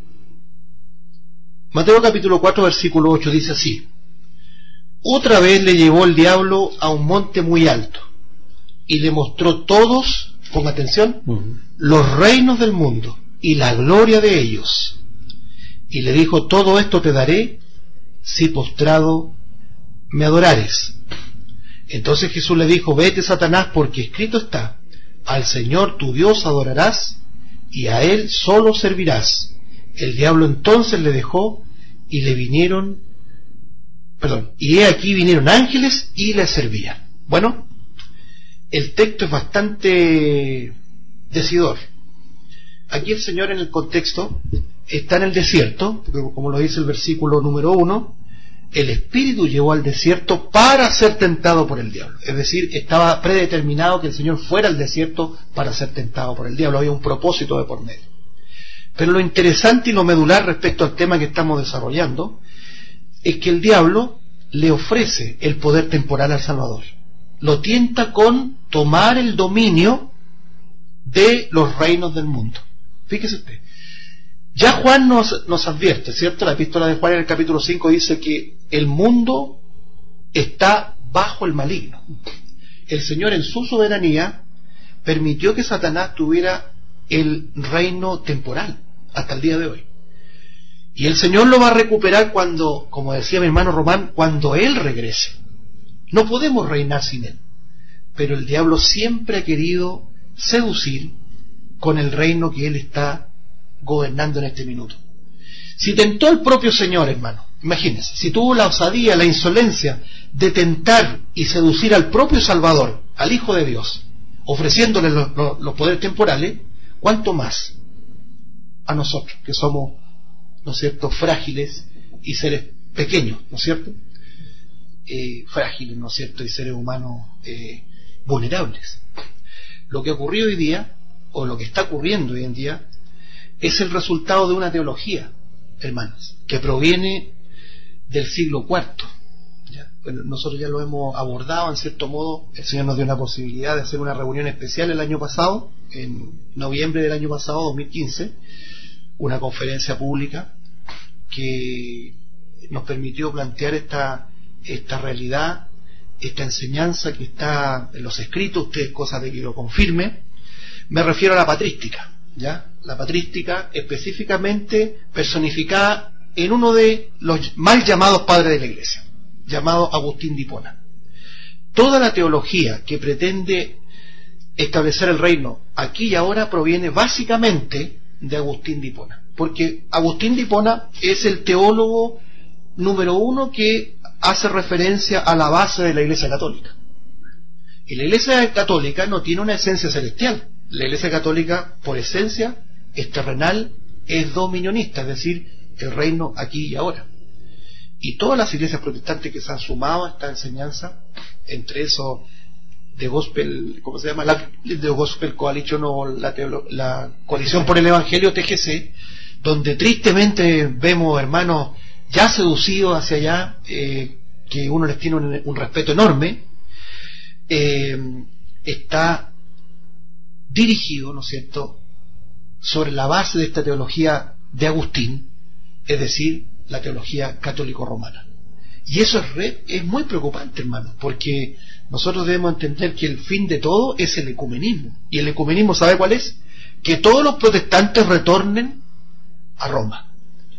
Mateo capítulo cuatro, versículo ocho dice así: otra vez le llevó el diablo a un monte muy alto y le mostró todos, con atención, uh-huh, los reinos del mundo y la gloria de ellos, y le dijo, todo esto te daré si postrado me adorares. Entonces Jesús le dijo, vete, Satanás, porque escrito está, al Señor tu Dios adorarás y a Él solo servirás. El diablo entonces le dejó y le vinieron, perdón, y he aquí vinieron ángeles y le servían. Bueno, el texto es bastante decidor. Aquí el Señor, en el contexto, está en el desierto, como lo dice el versículo número uno, el Espíritu llevó al desierto para ser tentado por el diablo. Es decir, estaba predeterminado que el Señor fuera al desierto para ser tentado por el diablo. Había un propósito de por medio. Pero lo interesante y lo medular respecto al tema que estamos desarrollando es que el diablo le ofrece el poder temporal al Salvador. Lo tienta con tomar el dominio de los reinos del mundo. Fíjese usted. Ya Juan nos, nos advierte, ¿cierto? La epístola de Juan en el capítulo cinco dice que el mundo está bajo el maligno. El Señor, en su soberanía, permitió que Satanás tuviera el reino temporal hasta el día de hoy. Y el Señor lo va a recuperar cuando, como decía mi hermano Román, cuando Él regrese. No podemos reinar sin Él. Pero el diablo siempre ha querido seducir con el reino que Él está gobernando en este minuto. Si tentó al propio Señor, hermano, imagínense, si tuvo la osadía, la insolencia de tentar y seducir al propio Salvador, al Hijo de Dios, ofreciéndole los, los, los poderes temporales, ¿cuánto más a nosotros, que somos, ¿no es cierto?, frágiles y seres pequeños, ¿no es cierto?, eh, frágiles, ¿no es cierto?, y seres humanos eh, vulnerables. Lo que ocurrió hoy día, o lo que está ocurriendo hoy en día, es el resultado de una teología, hermanos, que proviene del siglo cuarto. ¿Ya? Bueno, nosotros ya lo hemos abordado en cierto modo. El Señor nos dio la posibilidad de hacer una reunión especial el año pasado, en noviembre del año pasado, dos mil quince, una conferencia pública que nos permitió plantear esta, esta realidad, esta enseñanza que está en los escritos, usted cosa de que lo confirme, Me refiero a la patrística, ¿ya? La patrística específicamente personificada en uno de los mal llamados padres de la Iglesia, llamado Agustín de Hipona. Toda la teología que pretende establecer el reino aquí y ahora proviene básicamente de Agustín de Hipona, porque Agustín de Hipona es el teólogo número uno que hace referencia a la base de la Iglesia Católica. Y la Iglesia Católica no tiene una esencia celestial. La Iglesia Católica, por esencia, es terrenal, es dominionista, es decir, el reino aquí y ahora. Y todas las iglesias protestantes que se han sumado a esta enseñanza, entre eso de Gospel, ¿cómo se llama? La, de Gospel Coalition o la, teolo, la Coalición por el Evangelio, T G C, donde tristemente vemos hermanos ya seducidos hacia allá, eh, que uno les tiene un, un respeto enorme, eh, está dirigido, ¿no es cierto?, sobre la base de esta teología de Agustín, es decir, la teología católico-romana. Y eso es, re, es muy preocupante, hermano, porque nosotros debemos entender que el fin de todo es el ecumenismo. Y el ecumenismo, ¿sabe cuál es? Que todos los protestantes retornen a Roma.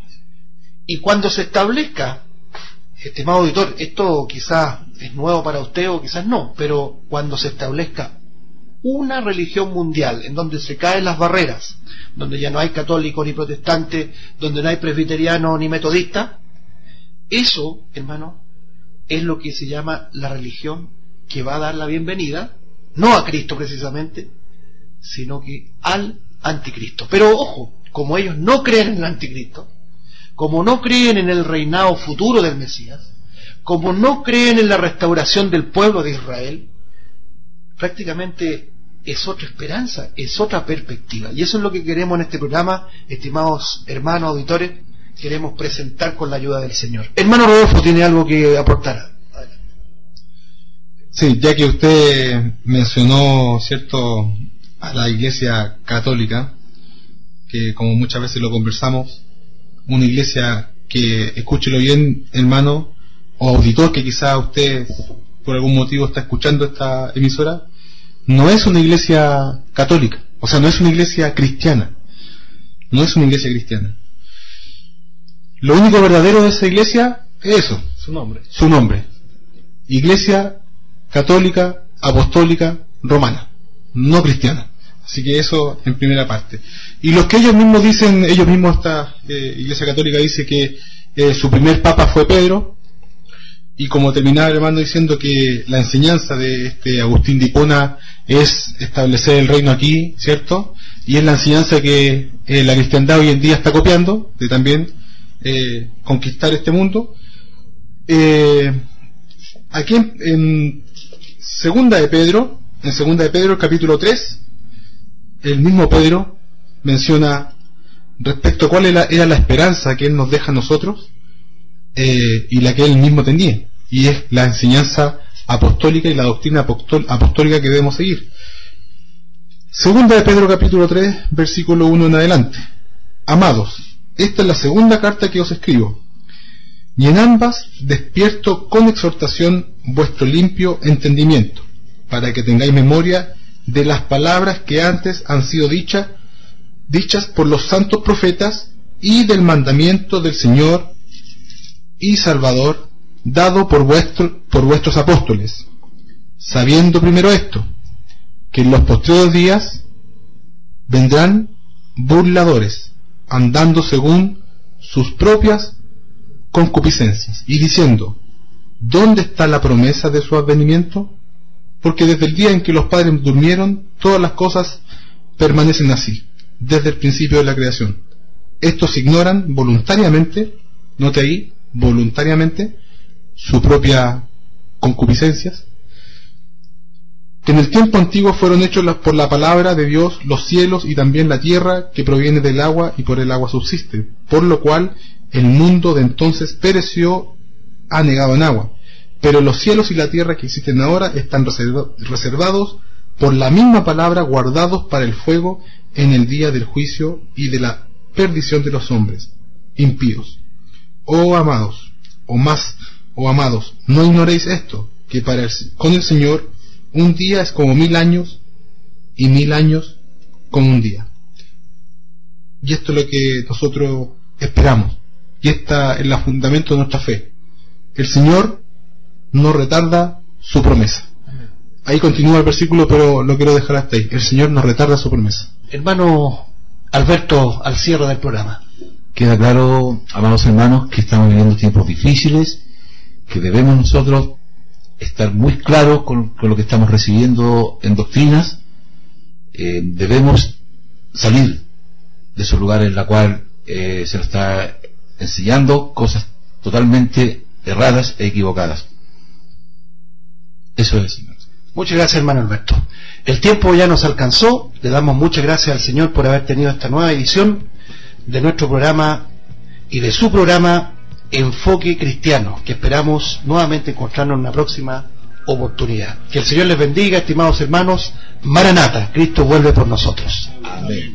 Y cuando se establezca, estimado auditor, esto quizás es nuevo para usted o quizás no, pero cuando se establezca una religión mundial en donde se caen las barreras, donde ya no hay católicos ni protestantes, donde no hay presbiterianos ni metodistas, eso, hermano, es lo que se llama la religión que va a dar la bienvenida, no a Cristo precisamente, sino que al anticristo. Pero ojo, como ellos no creen en el anticristo, como no creen en el reinado futuro del Mesías, como no creen en la restauración del pueblo de Israel, prácticamente es otra esperanza, es otra perspectiva. Y eso es lo que queremos en este programa, estimados hermanos auditores, queremos presentar con la ayuda del Señor. Hermano Rodolfo, ¿tiene algo que aportar? Sí, ya que usted mencionó, cierto, a la Iglesia Católica, que como muchas veces lo conversamos, una iglesia que, escúchelo bien, hermano, o auditor que quizá usted por algún motivo está escuchando esta emisora, no es una iglesia católica, o sea, no es una iglesia cristiana, no es una iglesia cristiana. Lo único verdadero de esa iglesia es eso, su nombre, su nombre, Iglesia Católica Apostólica Romana, no cristiana. Así que eso en primera parte. Y los que ellos mismos dicen, ellos mismos, esta eh, Iglesia Católica dice que eh, su primer papa fue Pedro, y como terminaba el hermano diciendo que la enseñanza de este Agustín de Hipona es establecer el reino aquí, ¿cierto? Y es la enseñanza que eh, la cristiandad hoy en día está copiando, de también eh, conquistar este mundo. Eh, aquí en, en Segunda de Pedro, en Segunda de Pedro, capítulo tres, el mismo Pedro menciona respecto a cuál era, era la esperanza que él nos deja a nosotros, eh, y la que él mismo tenía, y es la enseñanza apostólica y la doctrina apostol, apostólica que debemos seguir. Segunda de Pedro capítulo tres, versículo uno en adelante. Amados, esta es la segunda carta que os escribo, y en ambas despierto con exhortación vuestro limpio entendimiento, para que tengáis memoria de las palabras que antes han sido dichas dichas por los santos profetas, y del mandamiento del Señor y Salvador dado por vuestro, por vuestros apóstoles, sabiendo primero esto, que en los postreros días vendrán burladores, andando según sus propias concupiscencias, y diciendo, ¿dónde está la promesa de su advenimiento? Porque desde el día en que los padres durmieron, todas las cosas permanecen así, desde el principio de la creación. Estos ignoran voluntariamente, note ahí, voluntariamente, su propia concupiscencias, que en el tiempo antiguo fueron hechos por la palabra de Dios los cielos y también la tierra, que proviene del agua y por el agua subsiste, por lo cual el mundo de entonces pereció anegado en agua. Pero los cielos y la tierra que existen ahora están reservados por la misma palabra, guardados para el fuego en el día del juicio y de la perdición de los hombres impíos. Oh amados, o más, oh amados, no ignoréis esto, que para el, con el Señor un día es como mil años, y mil años como un día. Y esto es lo que nosotros esperamos. Y esta es el fundamento de nuestra fe. El Señor no retarda su promesa. Ahí continúa el versículo, pero lo quiero dejar hasta ahí. El Señor no retarda su promesa. Hermano Alberto, al cierre del programa. Queda claro, amados hermanos, que estamos viviendo tiempos difíciles, que debemos nosotros estar muy claros con, con lo que estamos recibiendo en doctrinas. Eh, debemos salir de esos lugares en la cual eh, se nos está enseñando cosas totalmente erradas e equivocadas. Eso es, Señor. Muchas gracias, hermano Alberto. El tiempo ya nos alcanzó. Le damos muchas gracias al Señor por haber tenido esta nueva edición de nuestro programa y de su programa Enfoque Cristiano, que esperamos nuevamente encontrarnos en una próxima oportunidad. Que el Señor les bendiga, estimados hermanos. Maranata, Cristo vuelve por nosotros. Amén.